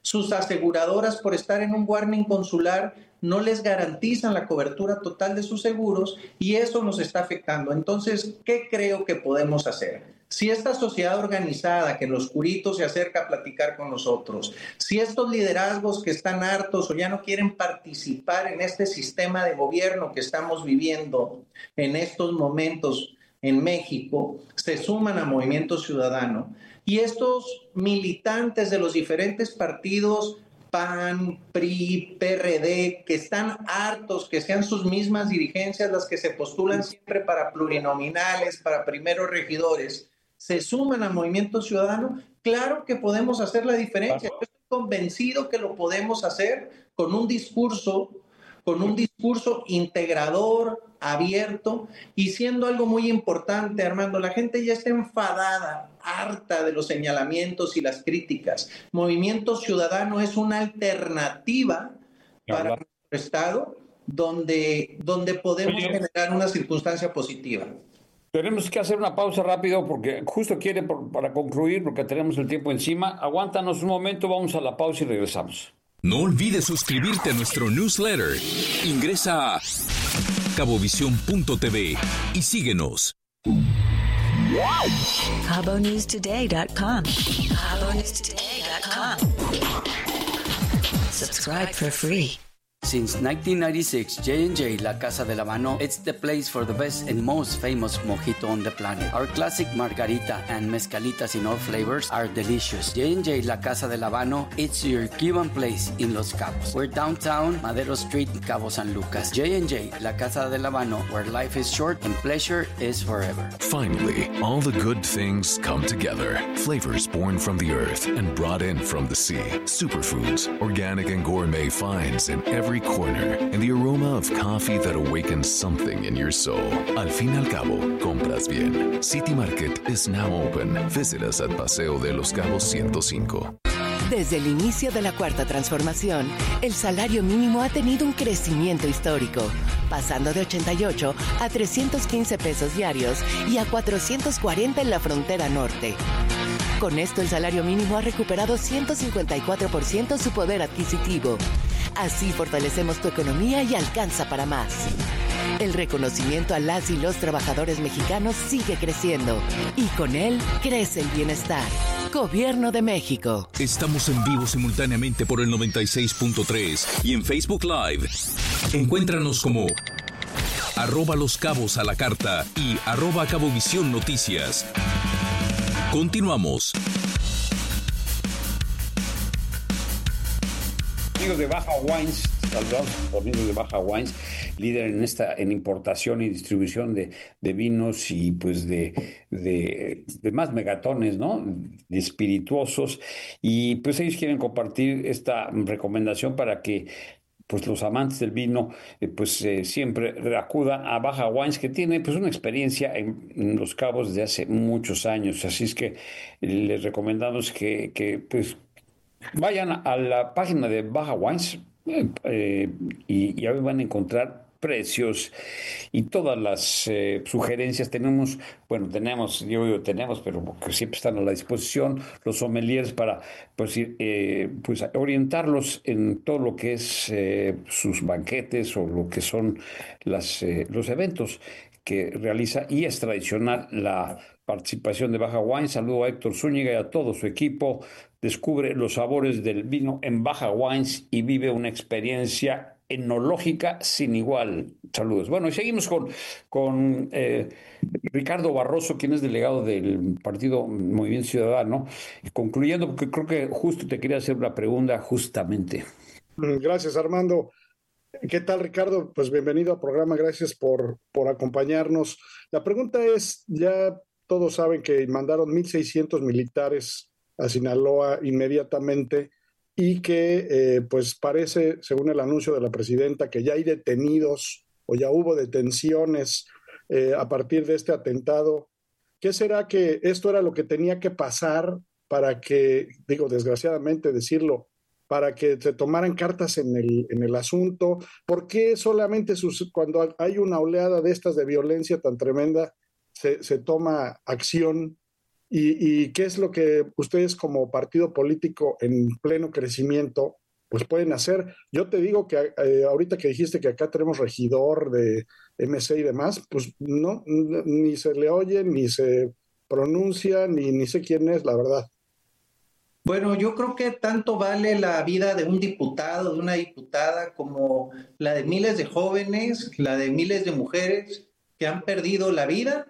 Sus aseguradoras, por estar en un warning consular, no les garantizan la cobertura total de sus seguros y eso nos está afectando. Entonces, ¿qué creo que podemos hacer? Si esta sociedad organizada que en lo oscurito se acerca a platicar con nosotros, si estos liderazgos que están hartos o ya no quieren participar en este sistema de gobierno que estamos viviendo en estos momentos en México, se suman a Movimiento Ciudadano, y estos militantes de los diferentes partidos, P A N, P R I, P R D, que están hartos que sean sus mismas dirigencias las que se postulan siempre para plurinominales, para primeros regidores, se suman a Movimiento Ciudadano, claro que podemos hacer la diferencia. Yo estoy convencido que lo podemos hacer con un discurso, con un discurso integrador, abierto, y siendo algo muy importante, Armando, la gente ya está enfadada, harta de los señalamientos y las críticas. Movimiento Ciudadano es una alternativa para nuestro Estado donde, donde podemos Oye. generar una circunstancia positiva. Tenemos que hacer una pausa rápido porque justo quiere por, para concluir, porque tenemos el tiempo encima. Aguántanos un momento, vamos a la pausa y regresamos. No olvides suscribirte a nuestro newsletter. Ingresa a cabovisión punto t v y síguenos. cabo news today dot com. cabo news today dot com. Subscribe for free. Since nineteen ninety-six, J and J La Casa del Habano, it's the place for the best and most famous mojito on the planet. Our classic margarita and mezcalitas in all flavors are delicious. J and J La Casa del Habano, it's your Cuban place in Los Cabos. We're downtown, Madero Street, Cabo San Lucas. J and J La Casa del Habano, where life is short and pleasure is forever. Finally, all the good things come together. Flavors born from the earth and brought in from the sea. Superfoods, organic and gourmet finds in every corner, and the aroma of coffee that awakens something in your soul. Al fin y al cabo, compras bien. City Market is now open. Visit us at Paseo de los Cabos ciento cinco. Desde el inicio de la Cuarta Transformación, el salario mínimo ha tenido un crecimiento histórico, pasando de ochenta y ocho a trescientos quince pesos diarios y a cuatrocientos cuarenta en la frontera norte. Con esto, el salario mínimo ha recuperado ciento cincuenta y cuatro por ciento su poder adquisitivo. Así fortalecemos tu economía y alcanza para más. El reconocimiento a las y los trabajadores mexicanos sigue creciendo y con él crece el bienestar. Gobierno de México. Estamos en vivo simultáneamente por el noventa y seis punto tres y en Facebook Live. Encuéntranos como arroba Los Cabos a la Carta y arroba Cabovisión Noticias. Continuamos. Amigos de Baja Wines, saludamos a los amigos de Baja Wines, líder en esta en importación y distribución de, de vinos y pues de, de, de más megatones, ¿no? De espirituosos, y pues ellos quieren compartir esta recomendación para que pues los amantes del vino eh, pues eh, siempre acudan a Baja Wines, que tiene pues una experiencia en, en Los Cabos desde hace muchos años. Así es que les recomendamos que, que pues vayan a la página de Baja Wines eh, eh, y, y ahí van a encontrar precios y todas las eh, sugerencias. Tenemos, bueno, tenemos, yo digo tenemos, pero que siempre están a la disposición los sommeliers para pues, eh, pues orientarlos en todo lo que es eh, sus banquetes o lo que son las, eh, los eventos que realiza, y es tradicional la participación de Baja Wines. Saludo a Héctor Zúñiga y a todo su equipo. Descubre los sabores del vino en Baja Wines y vive una experiencia enológica sin igual. Saludos. Bueno, y seguimos con, con eh, Ricardo Barroso, quien es delegado del Partido Movimiento Ciudadano. Concluyendo, porque creo que justo te quería hacer una pregunta justamente. Gracias, Armando. ¿Qué tal, Ricardo? Pues bienvenido al programa, gracias por, por acompañarnos. La pregunta es, ya todos saben que mandaron mil seiscientos militares a Sinaloa inmediatamente y que eh, pues parece, según el anuncio de la presidenta, que ya hay detenidos o ya hubo detenciones eh, a partir de este atentado. ¿Qué será que esto era lo que tenía que pasar para que, digo, desgraciadamente decirlo, para que se tomaran cartas en el, en el asunto? ¿Por qué solamente sus, cuando hay una oleada de estas de violencia tan tremenda se, se toma acción y, y qué es lo que ustedes como partido político en pleno crecimiento pues pueden hacer. Yo te digo que eh, ahorita que dijiste que acá tenemos regidor de M C y demás, pues no, ni se le oye, ni se pronuncia, ni, ni sé quién es, la verdad. Bueno, yo creo que tanto vale la vida de un diputado, de una diputada, como la de miles de jóvenes, la de miles de mujeres que han perdido la vida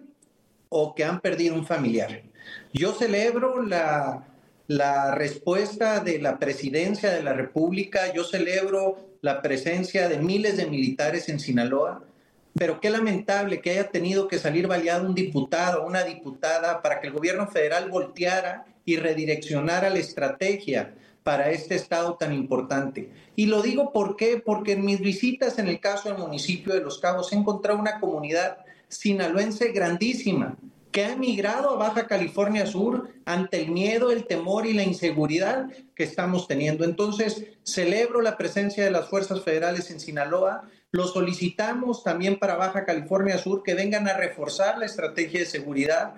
o que han perdido un familiar. Yo celebro la, la respuesta de la presidencia de la República, yo celebro la presencia de miles de militares en Sinaloa, pero qué lamentable que haya tenido que salir baleado un diputado o una diputada para que el gobierno federal volteara y redireccionara la estrategia para este estado tan importante. Y lo digo ¿por qué? Porque en mis visitas en el caso del municipio de Los Cabos he encontrado una comunidad sinaloense grandísima que ha emigrado a Baja California Sur ante el miedo, el temor y la inseguridad que estamos teniendo. Entonces, celebro la presencia de las fuerzas federales en Sinaloa. Lo solicitamos también para Baja California Sur que vengan a reforzar la estrategia de seguridad,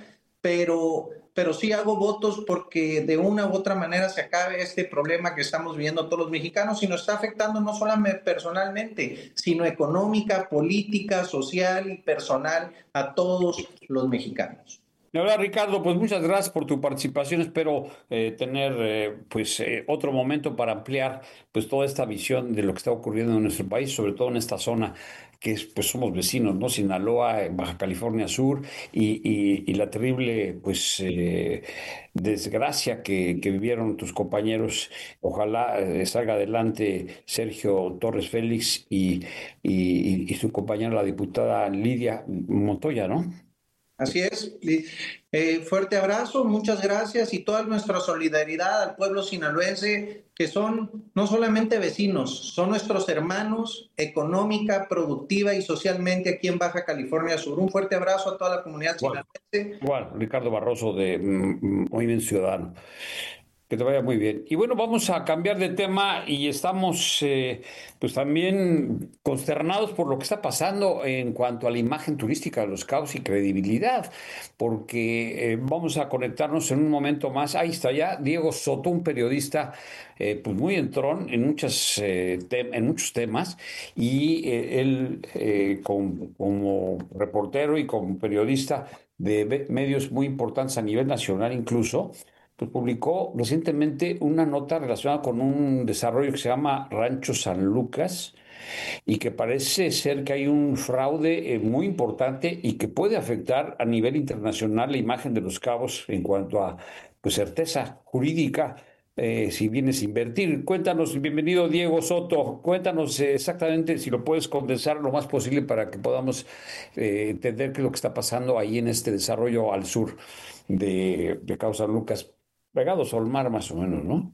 pero, pero sí hago votos porque de una u otra manera se acabe este problema que estamos viviendo todos los mexicanos y nos está afectando no solamente personalmente, sino económica, política, social y personal a todos los mexicanos. Hola Ricardo, pues muchas gracias por tu participación. Espero eh, tener eh, pues eh, otro momento para ampliar pues toda esta visión de lo que está ocurriendo en nuestro país, sobre todo en esta zona que es, pues somos vecinos, ¿no? Sinaloa, Baja California Sur y, y, y la terrible pues eh, desgracia que, que vivieron tus compañeros. Ojalá eh, salga adelante Sergio Torres Félix y, y, y su compañera la diputada Lidia Montoya, ¿no? Así es. Eh, fuerte abrazo, muchas gracias y toda nuestra solidaridad al pueblo sinaloense, que son no solamente vecinos, son nuestros hermanos económica, productiva y socialmente aquí en Baja California Sur. Un fuerte abrazo a toda la comunidad sinaloense. Igual, Ricardo Barroso de mm, Movimiento Ciudadano. Que te vaya muy bien. Y bueno, vamos a cambiar de tema y estamos eh, pues también consternados por lo que está pasando en cuanto a la imagen turística de Los Cabos y credibilidad, porque eh, vamos a conectarnos en un momento más. Ahí está ya Diego Soto, un periodista eh, pues muy entrón en, muchas, eh, te- en muchos temas y eh, él eh, con- como reportero y como periodista de ve- medios muy importantes a nivel nacional incluso, pues publicó recientemente una nota relacionada con un desarrollo que se llama Rancho San Lucas y que parece ser que hay un fraude eh, muy importante y que puede afectar a nivel internacional la imagen de Los Cabos en cuanto a pues, certeza jurídica. Eh, si vienes a invertir. Cuéntanos, bienvenido Diego Soto, cuéntanos eh, exactamente si lo puedes condensar lo más posible para que podamos eh, entender qué es lo que está pasando ahí en este desarrollo al sur de, de Cabo San Lucas, pegados al mar más o menos, ¿no?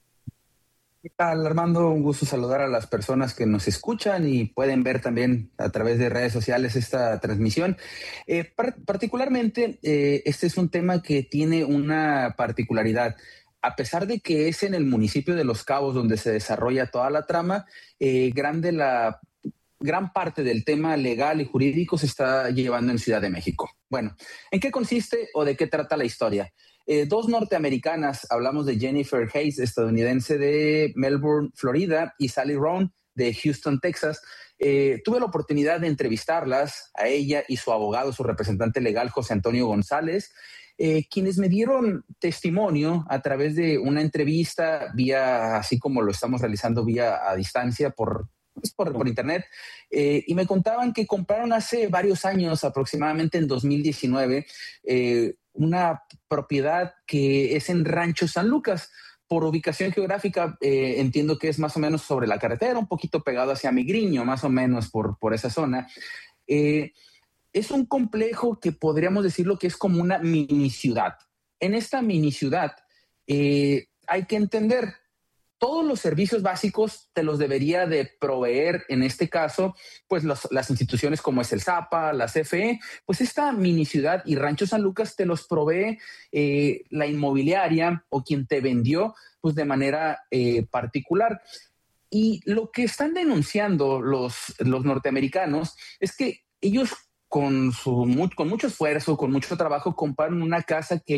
¿Qué tal, Armando? Un gusto saludar a las personas que nos escuchan y pueden ver también a través de redes sociales esta transmisión. Eh, par- particularmente, eh, este es un tema que tiene una particularidad. A pesar de que es en el municipio de Los Cabos donde se desarrolla toda la trama, eh, grande la, gran parte del tema legal y jurídico se está llevando en Ciudad de México. Bueno, ¿en qué consiste o de qué trata la historia? Eh, dos norteamericanas, hablamos de Jennifer Hayes, estadounidense de Melbourne, Florida, y Sally Rowan de Houston, Texas. Eh, tuve la oportunidad de entrevistarlas, a ella y su abogado, su representante legal, José Antonio González, eh, quienes me dieron testimonio a través de una entrevista vía, así como lo estamos realizando vía a distancia por, pues por, por internet, eh, y me contaban que compraron hace varios años, aproximadamente en dos mil diecinueve, eh, una propiedad que es en Rancho San Lucas. Por ubicación geográfica, eh, entiendo que es más o menos sobre la carretera, un poquito pegado hacia Migriño, más o menos por, por esa zona. Eh, es un complejo que podríamos decirlo que es como una mini ciudad. En esta mini ciudad eh, hay que entender, todos los servicios básicos te los debería de proveer, en este caso, pues los, las instituciones como es el ZAPA, la C F E, pues esta mini ciudad y Rancho San Lucas te los provee eh, la inmobiliaria o quien te vendió, pues de manera eh, particular. Y lo que están denunciando los, los norteamericanos es que ellos con, su, con mucho esfuerzo, con mucho trabajo, compraron una casa que ellos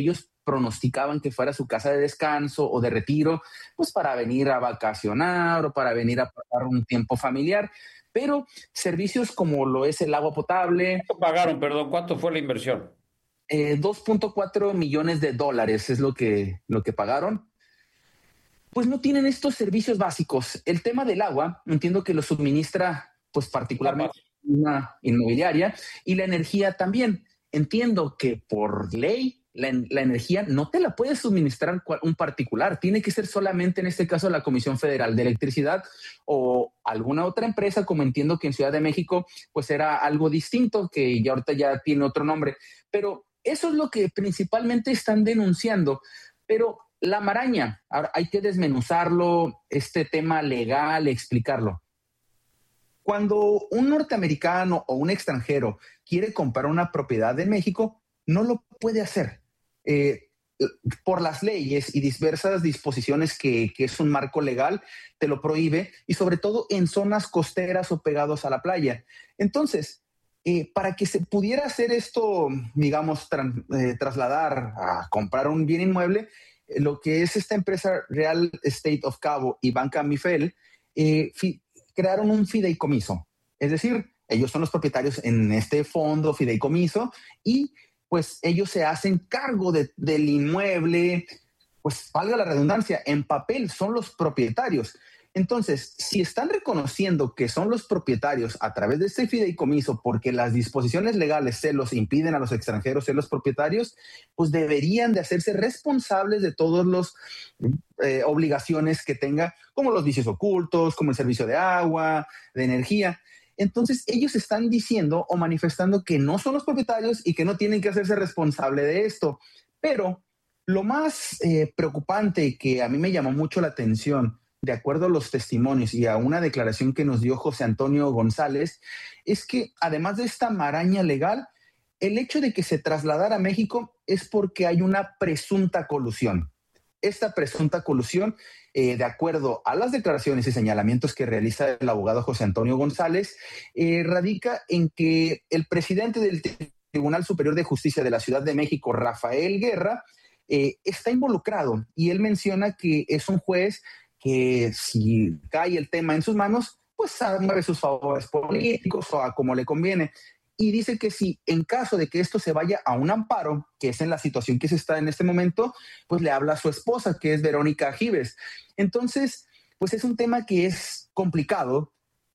pronosticaban que fuera su casa de descanso o de retiro, pues para venir a vacacionar o para venir a pasar un tiempo familiar. Pero servicios como lo es el agua potable... ¿Cuánto pagaron, perdón? ¿Cuánto fue la inversión? Eh, dos punto cuatro millones de dólares es lo que, lo que pagaron. Pues no tienen estos servicios básicos. El tema del agua, entiendo que lo suministra, pues particularmente una inmobiliaria, y la energía también. Entiendo que por ley la, la energía no te la puede suministrar un particular, tiene que ser solamente en este caso la Comisión Federal de Electricidad o alguna otra empresa, como entiendo que en Ciudad de México pues era algo distinto, que ya ahorita ya tiene otro nombre. Pero eso es lo que principalmente están denunciando. Pero la maraña, ahora hay que desmenuzarlo, este tema legal, explicarlo. Cuando un norteamericano o un extranjero quiere comprar una propiedad en México, no lo puede hacer. Eh, por las leyes y diversas disposiciones que, que es un marco legal, te lo prohíbe, y sobre todo en zonas costeras o pegados a la playa. Entonces, eh, para que se pudiera hacer esto, digamos, tra- eh, trasladar a comprar un bien inmueble, eh, lo que es esta empresa Real Estate of Cabo y Banca Mifel, eh, fi- crearon un fideicomiso. Es decir, ellos son los propietarios en este fondo fideicomiso y pues ellos se hacen cargo de, del inmueble, pues valga la redundancia, en papel son los propietarios. Entonces, si están reconociendo que son los propietarios a través de este fideicomiso porque las disposiciones legales se los impiden a los extranjeros ser los propietarios, pues deberían de hacerse responsables de todas las eh, obligaciones que tenga, como los vicios ocultos, como el servicio de agua, de energía. Entonces, ellos están diciendo o manifestando que no son los propietarios y que no tienen que hacerse responsable de esto. Pero lo más eh, preocupante que a mí me llamó mucho la atención, de acuerdo a los testimonios y a una declaración que nos dio José Antonio González, es que además de esta maraña legal, el hecho de que se trasladara a México es porque hay una presunta colusión. Esta presunta colusión, eh, de acuerdo a las declaraciones y señalamientos que realiza el abogado José Antonio González, eh, radica en que el presidente del Tribunal Superior de Justicia de la Ciudad de México, Rafael Guerra, eh, está involucrado, y él menciona que es un juez que si cae el tema en sus manos, pues mueve sus favores políticos o a como le conviene. Y dice que si en caso de que esto se vaya a un amparo, que es en la situación que se está en este momento, pues le habla a su esposa, que es Verónica Gives. Entonces, pues es un tema que es complicado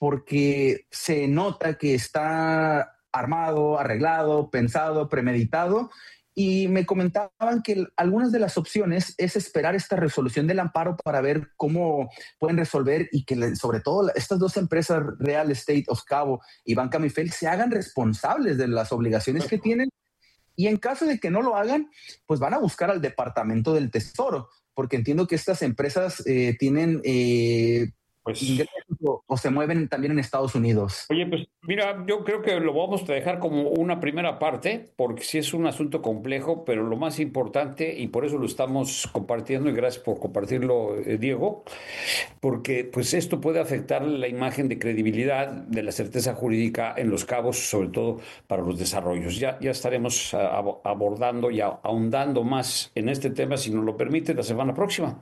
porque se nota que está armado, arreglado, pensado, premeditado. Y me comentaban que algunas de las opciones es esperar esta resolución del amparo para ver cómo pueden resolver y que sobre todo estas dos empresas, Real Estate of Cabo y Banca Mifel, se hagan responsables de las obligaciones que tienen. Y en caso de que no lo hagan, pues van a buscar al Departamento del Tesoro, porque entiendo que estas empresas eh, tienen... Eh, Pues, o, o se mueven también en Estados Unidos. Oye, pues mira, yo creo que lo vamos a dejar como una primera parte, porque sí es un asunto complejo, pero lo más importante, y por eso lo estamos compartiendo, y gracias por compartirlo, eh, Diego, porque pues esto puede afectar la imagen de credibilidad de la certeza jurídica en Los Cabos, sobre todo para los desarrollos. Ya, ya estaremos a, abordando y a, ahondando más en este tema, si nos lo permite, la semana próxima.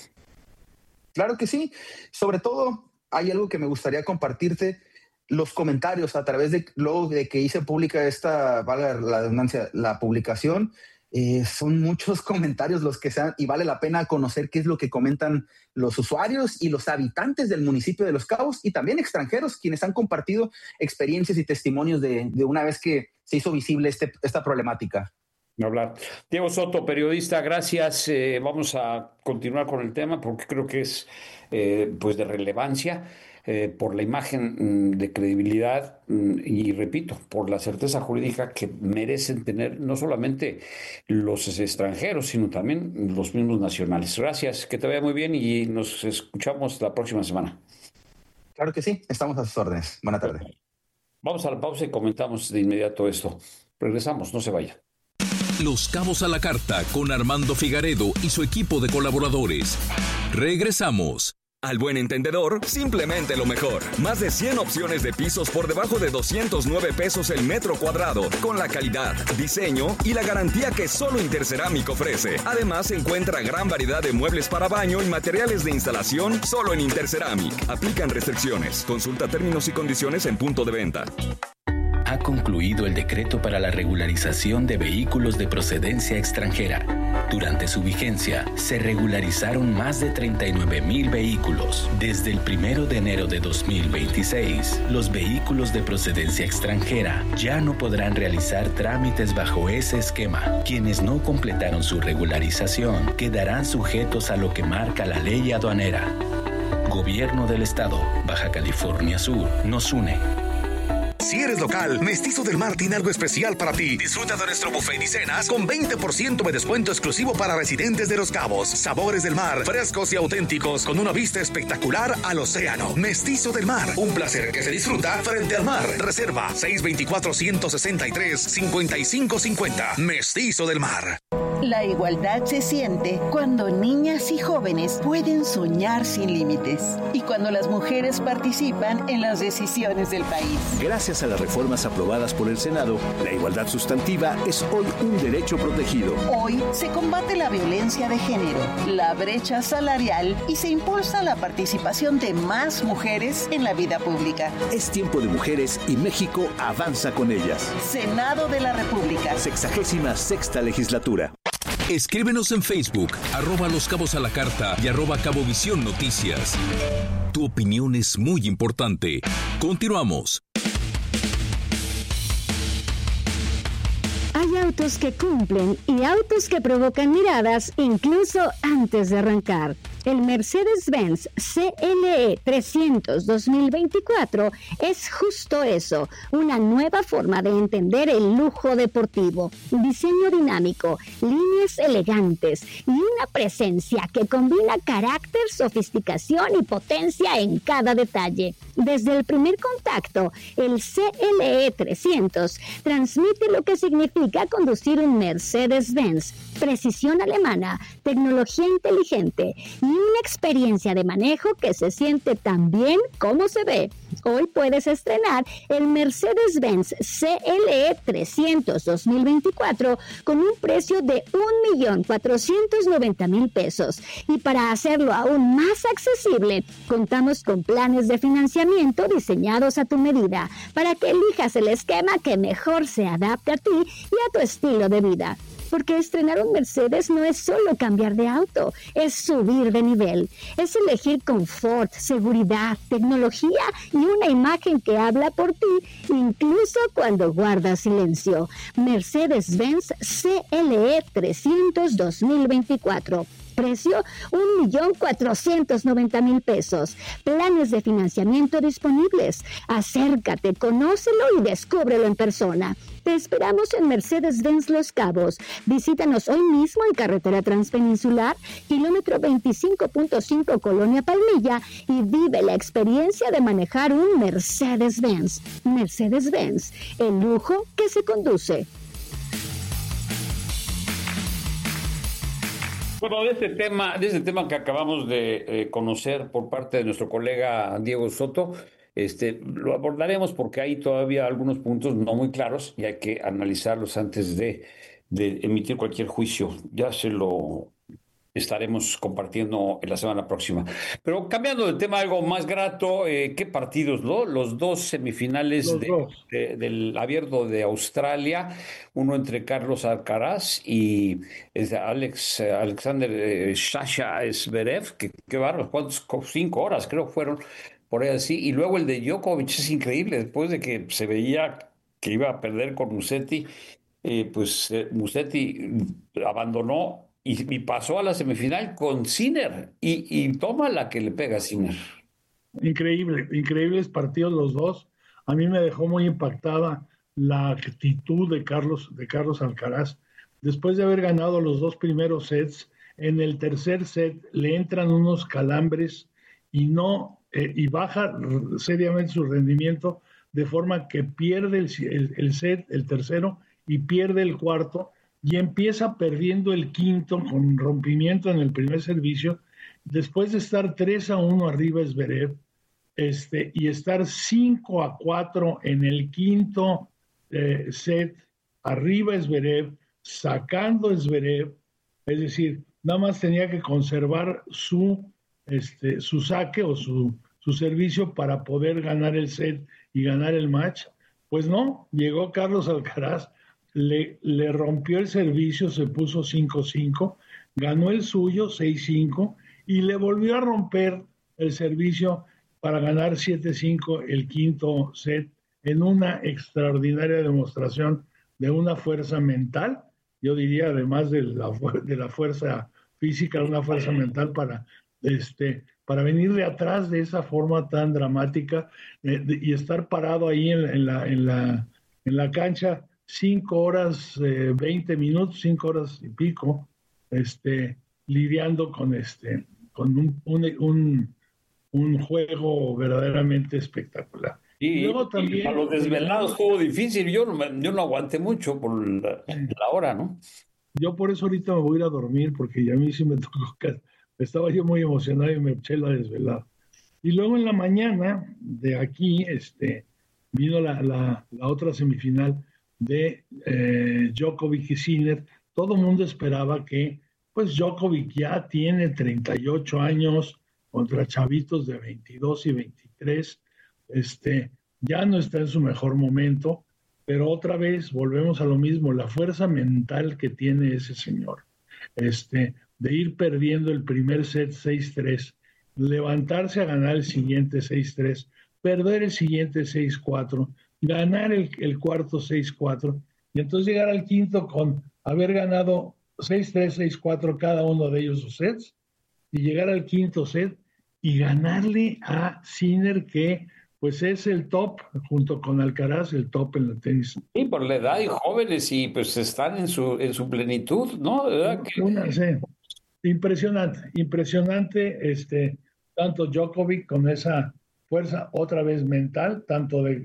Claro que sí. Sobre todo, hay algo que me gustaría compartirte. Los comentarios a través de, luego de que hice pública esta, valga la redundancia, la publicación, eh, son muchos comentarios los que sean, y vale la pena conocer qué es lo que comentan los usuarios y los habitantes del municipio de Los Cabos y también extranjeros, quienes han compartido experiencias y testimonios de, de una vez que se hizo visible este, esta problemática. Hablar. Diego Soto, periodista, gracias. Eh, vamos a continuar con el tema porque creo que es eh, pues de relevancia eh, por la imagen de credibilidad y, repito, por la certeza jurídica que merecen tener no solamente los extranjeros, sino también los mismos nacionales. Gracias, que te vaya muy bien y nos escuchamos la próxima semana. Claro que sí, estamos a sus órdenes. Buena tarde. Vamos a la pausa y comentamos de inmediato esto. Regresamos, no se vaya. Los Cabos a la Carta con Armando Figaredo y su equipo de colaboradores. Regresamos. Al buen entendedor, simplemente lo mejor. Más de cien opciones de pisos por debajo de doscientos nueve pesos el metro cuadrado, con la calidad, diseño y la garantía que solo Interceramic ofrece. Además, encuentra gran variedad de muebles para baño y materiales de instalación solo en Interceramic. Aplican restricciones. Consulta términos y condiciones en punto de venta. Ha concluido el decreto para la regularización de vehículos de procedencia extranjera. Durante su vigencia, se regularizaron más de treinta y nueve mil vehículos. Desde el primero de enero de dos mil veintiséis, los vehículos de procedencia extranjera ya no podrán realizar trámites bajo ese esquema. Quienes no completaron su regularización quedarán sujetos a lo que marca la ley aduanera. Gobierno del Estado, Baja California Sur, nos une. Si eres local, Mestizo del Mar tiene algo especial para ti. Disfruta de nuestro buffet y cenas con veinte por ciento de descuento exclusivo para residentes de Los Cabos. Sabores del mar, frescos y auténticos, con una vista espectacular al océano. Mestizo del Mar, un placer que se disfruta frente al mar. Reserva seis dos cuatro, uno seis tres, cinco cinco cinco cero. Mestizo del Mar. La igualdad se siente cuando niñas y jóvenes pueden soñar sin límites y cuando las mujeres participan en las decisiones del país. Gracias a las reformas aprobadas por el Senado, la igualdad sustantiva es hoy un derecho protegido. Hoy se combate la violencia de género, la brecha salarial y se impulsa la participación de más mujeres en la vida pública. Es tiempo de mujeres y México avanza con ellas. Senado de la República. Sexagésima sexta legislatura. Escríbenos en Facebook, arroba Los Cabos a la Carta y arroba Cabovisión Noticias. Tu opinión es muy importante. Continuamos. Hay autos que cumplen y autos que provocan miradas incluso antes de arrancar. El Mercedes-Benz C L E trescientos dos mil veinticuatro es justo eso, una nueva forma de entender el lujo deportivo, diseño dinámico, líneas elegantes y una presencia que combina carácter, sofisticación y potencia en cada detalle. Desde el primer contacto, el C L E trescientos transmite lo que significa conducir un Mercedes-Benz, precisión alemana, tecnología inteligente y una experiencia de manejo que se siente tan bien como se ve. Hoy puedes estrenar el Mercedes-Benz C L E trescientos dos mil veinticuatro con un precio de un millón cuatrocientos noventa mil pesos. Y para hacerlo aún más accesible, contamos con planes de financiamiento diseñados a tu medida para que elijas el esquema que mejor se adapte a ti y a tu estilo de vida. Porque estrenar un Mercedes no es solo cambiar de auto, es subir de nivel. Es elegir confort, seguridad, tecnología y una imagen que habla por ti, incluso cuando guardas silencio. Mercedes-Benz C L E trescientos dos mil veinticuatro. Precio un millón cuatrocientos noventa mil pesos. Planes de financiamiento disponibles. Acércate, conócelo y descúbrelo en persona. Te esperamos en Mercedes-Benz Los Cabos. Visítanos hoy mismo en Carretera Transpeninsular, kilómetro veinticinco punto cinco, Colonia Palmilla, y vive la experiencia de manejar un Mercedes-Benz. Mercedes-Benz, el lujo que se conduce. Bueno, de este tema, de este tema que acabamos de eh, conocer por parte de nuestro colega Diego Soto, este, lo abordaremos porque hay todavía algunos puntos no muy claros y hay que analizarlos antes de, de emitir cualquier juicio. Ya se lo estaremos compartiendo en la semana próxima. Pero cambiando de tema, algo más grato, eh, ¿qué partidos, no? Los dos semifinales Los de, dos. de, del Abierto de Australia, uno entre Carlos Alcaraz y es Alex, Alexander eh, Sasha Zverev, que qué bárbaro, ¿cuántos? Cinco horas creo fueron, por ahí así, y luego el de Djokovic es increíble, después de que se veía que iba a perder con Musetti, eh, pues eh, Musetti abandonó Y, y pasó a la semifinal con Sinner y, y toma la que le pega a Sinner. Increíble, increíbles partidos los dos. A mí me dejó muy impactada la actitud de Carlos, de Carlos Alcaraz. Después de haber ganado los dos primeros sets, en el tercer set le entran unos calambres y no eh, y baja seriamente su rendimiento, de forma que pierde el, el, el set, el tercero, y pierde el cuarto, y empieza perdiendo el quinto con rompimiento en el primer servicio, después de estar tres a uno arriba Zverev, este, y estar cinco a cuatro en el quinto eh, set, arriba Zverev, sacando Zverev, es decir, nada más tenía que conservar su, este, su saque o su, su servicio para poder ganar el set y ganar el match. Pues no, llegó Carlos Alcaraz, le, le rompió el servicio, se puso cinco cinco, ganó el suyo seis cinco y le volvió a romper el servicio para ganar siete cinco el quinto set en una extraordinaria demostración de una fuerza mental, yo diría además de la, de la fuerza física, una fuerza mental para, este, para venir de atrás de esa forma tan dramática eh, de, y estar parado ahí en, en, la, en, la, en la cancha cinco horas, eh, veinte minutos, cinco horas y pico, este, lidiando con, este, con un, un, un, un juego verdaderamente espectacular. Y, luego también, y a los desvelados estuvo difícil, yo no, yo no aguanté mucho por la, la hora, ¿no? Yo por eso ahorita me voy a ir a dormir, porque ya a mí sí me tocó, estaba yo muy emocionado y me eché la desvelada. Y luego en la mañana de aquí, este, vino la, la, la otra semifinal de eh, Djokovic y Sinner. Todo el mundo esperaba que, pues Djokovic ya tiene treinta y ocho años contra chavitos de veintidós y veintitrés, este, ya no está en su mejor momento, pero otra vez volvemos a lo mismo, la fuerza mental que tiene ese señor, este, de ir perdiendo el primer set seis tres, levantarse a ganar el siguiente seis tres, perder el siguiente seis cuatro, ganar el, el cuarto seis cuatro, y entonces llegar al quinto con haber ganado seis tres, seis cuatro cada uno de ellos sus sets, y llegar al quinto set y ganarle a Sinner, que pues es el top, junto con Alcaraz, el top en el tenis. Sí, por la edad y jóvenes y pues están en su, en su plenitud, ¿no? ¿Verdad? Una, sí. Impresionante, impresionante, este, tanto Djokovic con esa fuerza otra vez mental, tanto de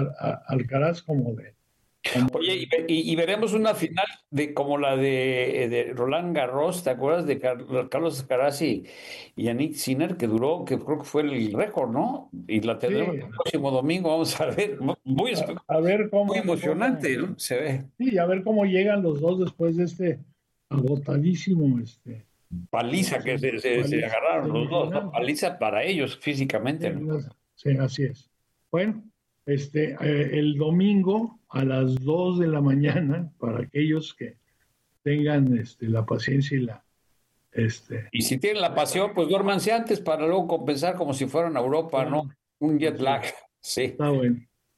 Alcaraz como de... Oye, y, y, y veremos una final de como la de, de Roland Garros, ¿te acuerdas de Carlos Alcaraz y Yannick Sinner, que duró, que creo que fue el récord, ¿no? Y la tendremos sí. el próximo domingo, vamos a ver, muy, a, a ver cómo, muy emocionante, cómo, ¿no? Se ve. Sí, a ver cómo llegan los dos después de este agotadísimo, este... Paliza que se, se, se agarraron los dos, ¿no? Paliza para ellos físicamente, ¿no? Sí, así es. Bueno, este, eh, el domingo a las dos de la mañana, para aquellos que tengan este, la paciencia y la... Este... Y si tienen la pasión, pues duérmanse antes para luego compensar como si fueran a Europa, claro. ¿No? Un jet lag, sí. Está bueno.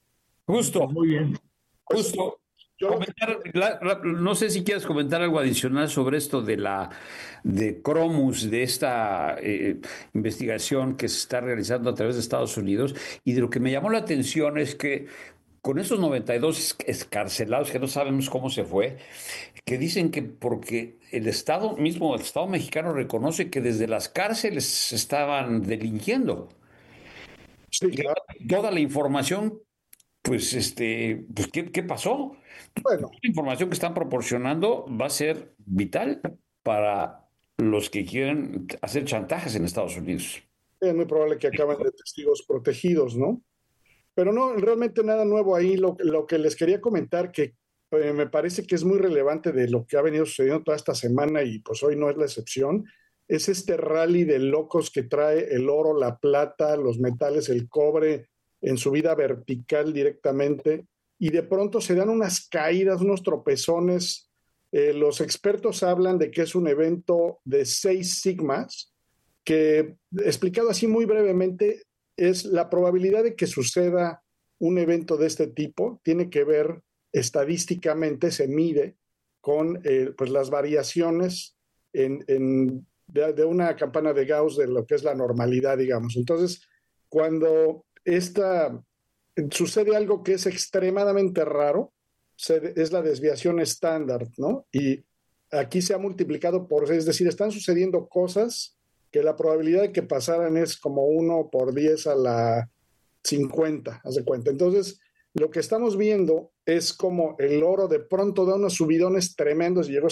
Justo. Muy bien. Justo. Comentar, la, la, no sé si quieres comentar algo adicional sobre esto de la de Cromus, de esta eh, investigación que se está realizando a través de Estados Unidos, y de lo que me llamó la atención es que con esos noventa y dos escarcelados, que no sabemos cómo se fue, que dicen que porque el Estado mismo, el Estado mexicano reconoce que desde las cárceles estaban delinquiendo. Sí, claro. Toda la información, pues, este, pues ¿qué, qué pasó? Bueno. La información que están proporcionando va a ser vital para los que quieren hacer chantajes en Estados Unidos. Es muy probable que acaben de testigos protegidos, ¿no? Pero no, realmente nada nuevo ahí. Lo, lo que les quería comentar, que eh, me parece que es muy relevante de lo que ha venido sucediendo toda esta semana, y pues hoy no es la excepción, es este rally de locos que trae el oro, la plata, los metales, el cobre en su vida vertical directamente, y de pronto se dan unas caídas, unos tropezones. Eh, los expertos hablan de que es un evento de seis sigmas, que, explicado así muy brevemente, es la probabilidad de que suceda un evento de este tipo, tiene que ver estadísticamente, se mide con eh, pues las variaciones en, en, de, de una campana de Gauss de lo que es la normalidad, digamos. Entonces, cuando esta, sucede algo que es extremadamente raro, se, es la desviación estándar, ¿no? Y aquí se ha multiplicado por seis, es decir, están sucediendo cosas que la probabilidad de que pasaran es como uno por diez a la cincuenta, haz de cuenta. Entonces, lo que estamos viendo es como el oro de pronto da unos subidones tremendos y llegó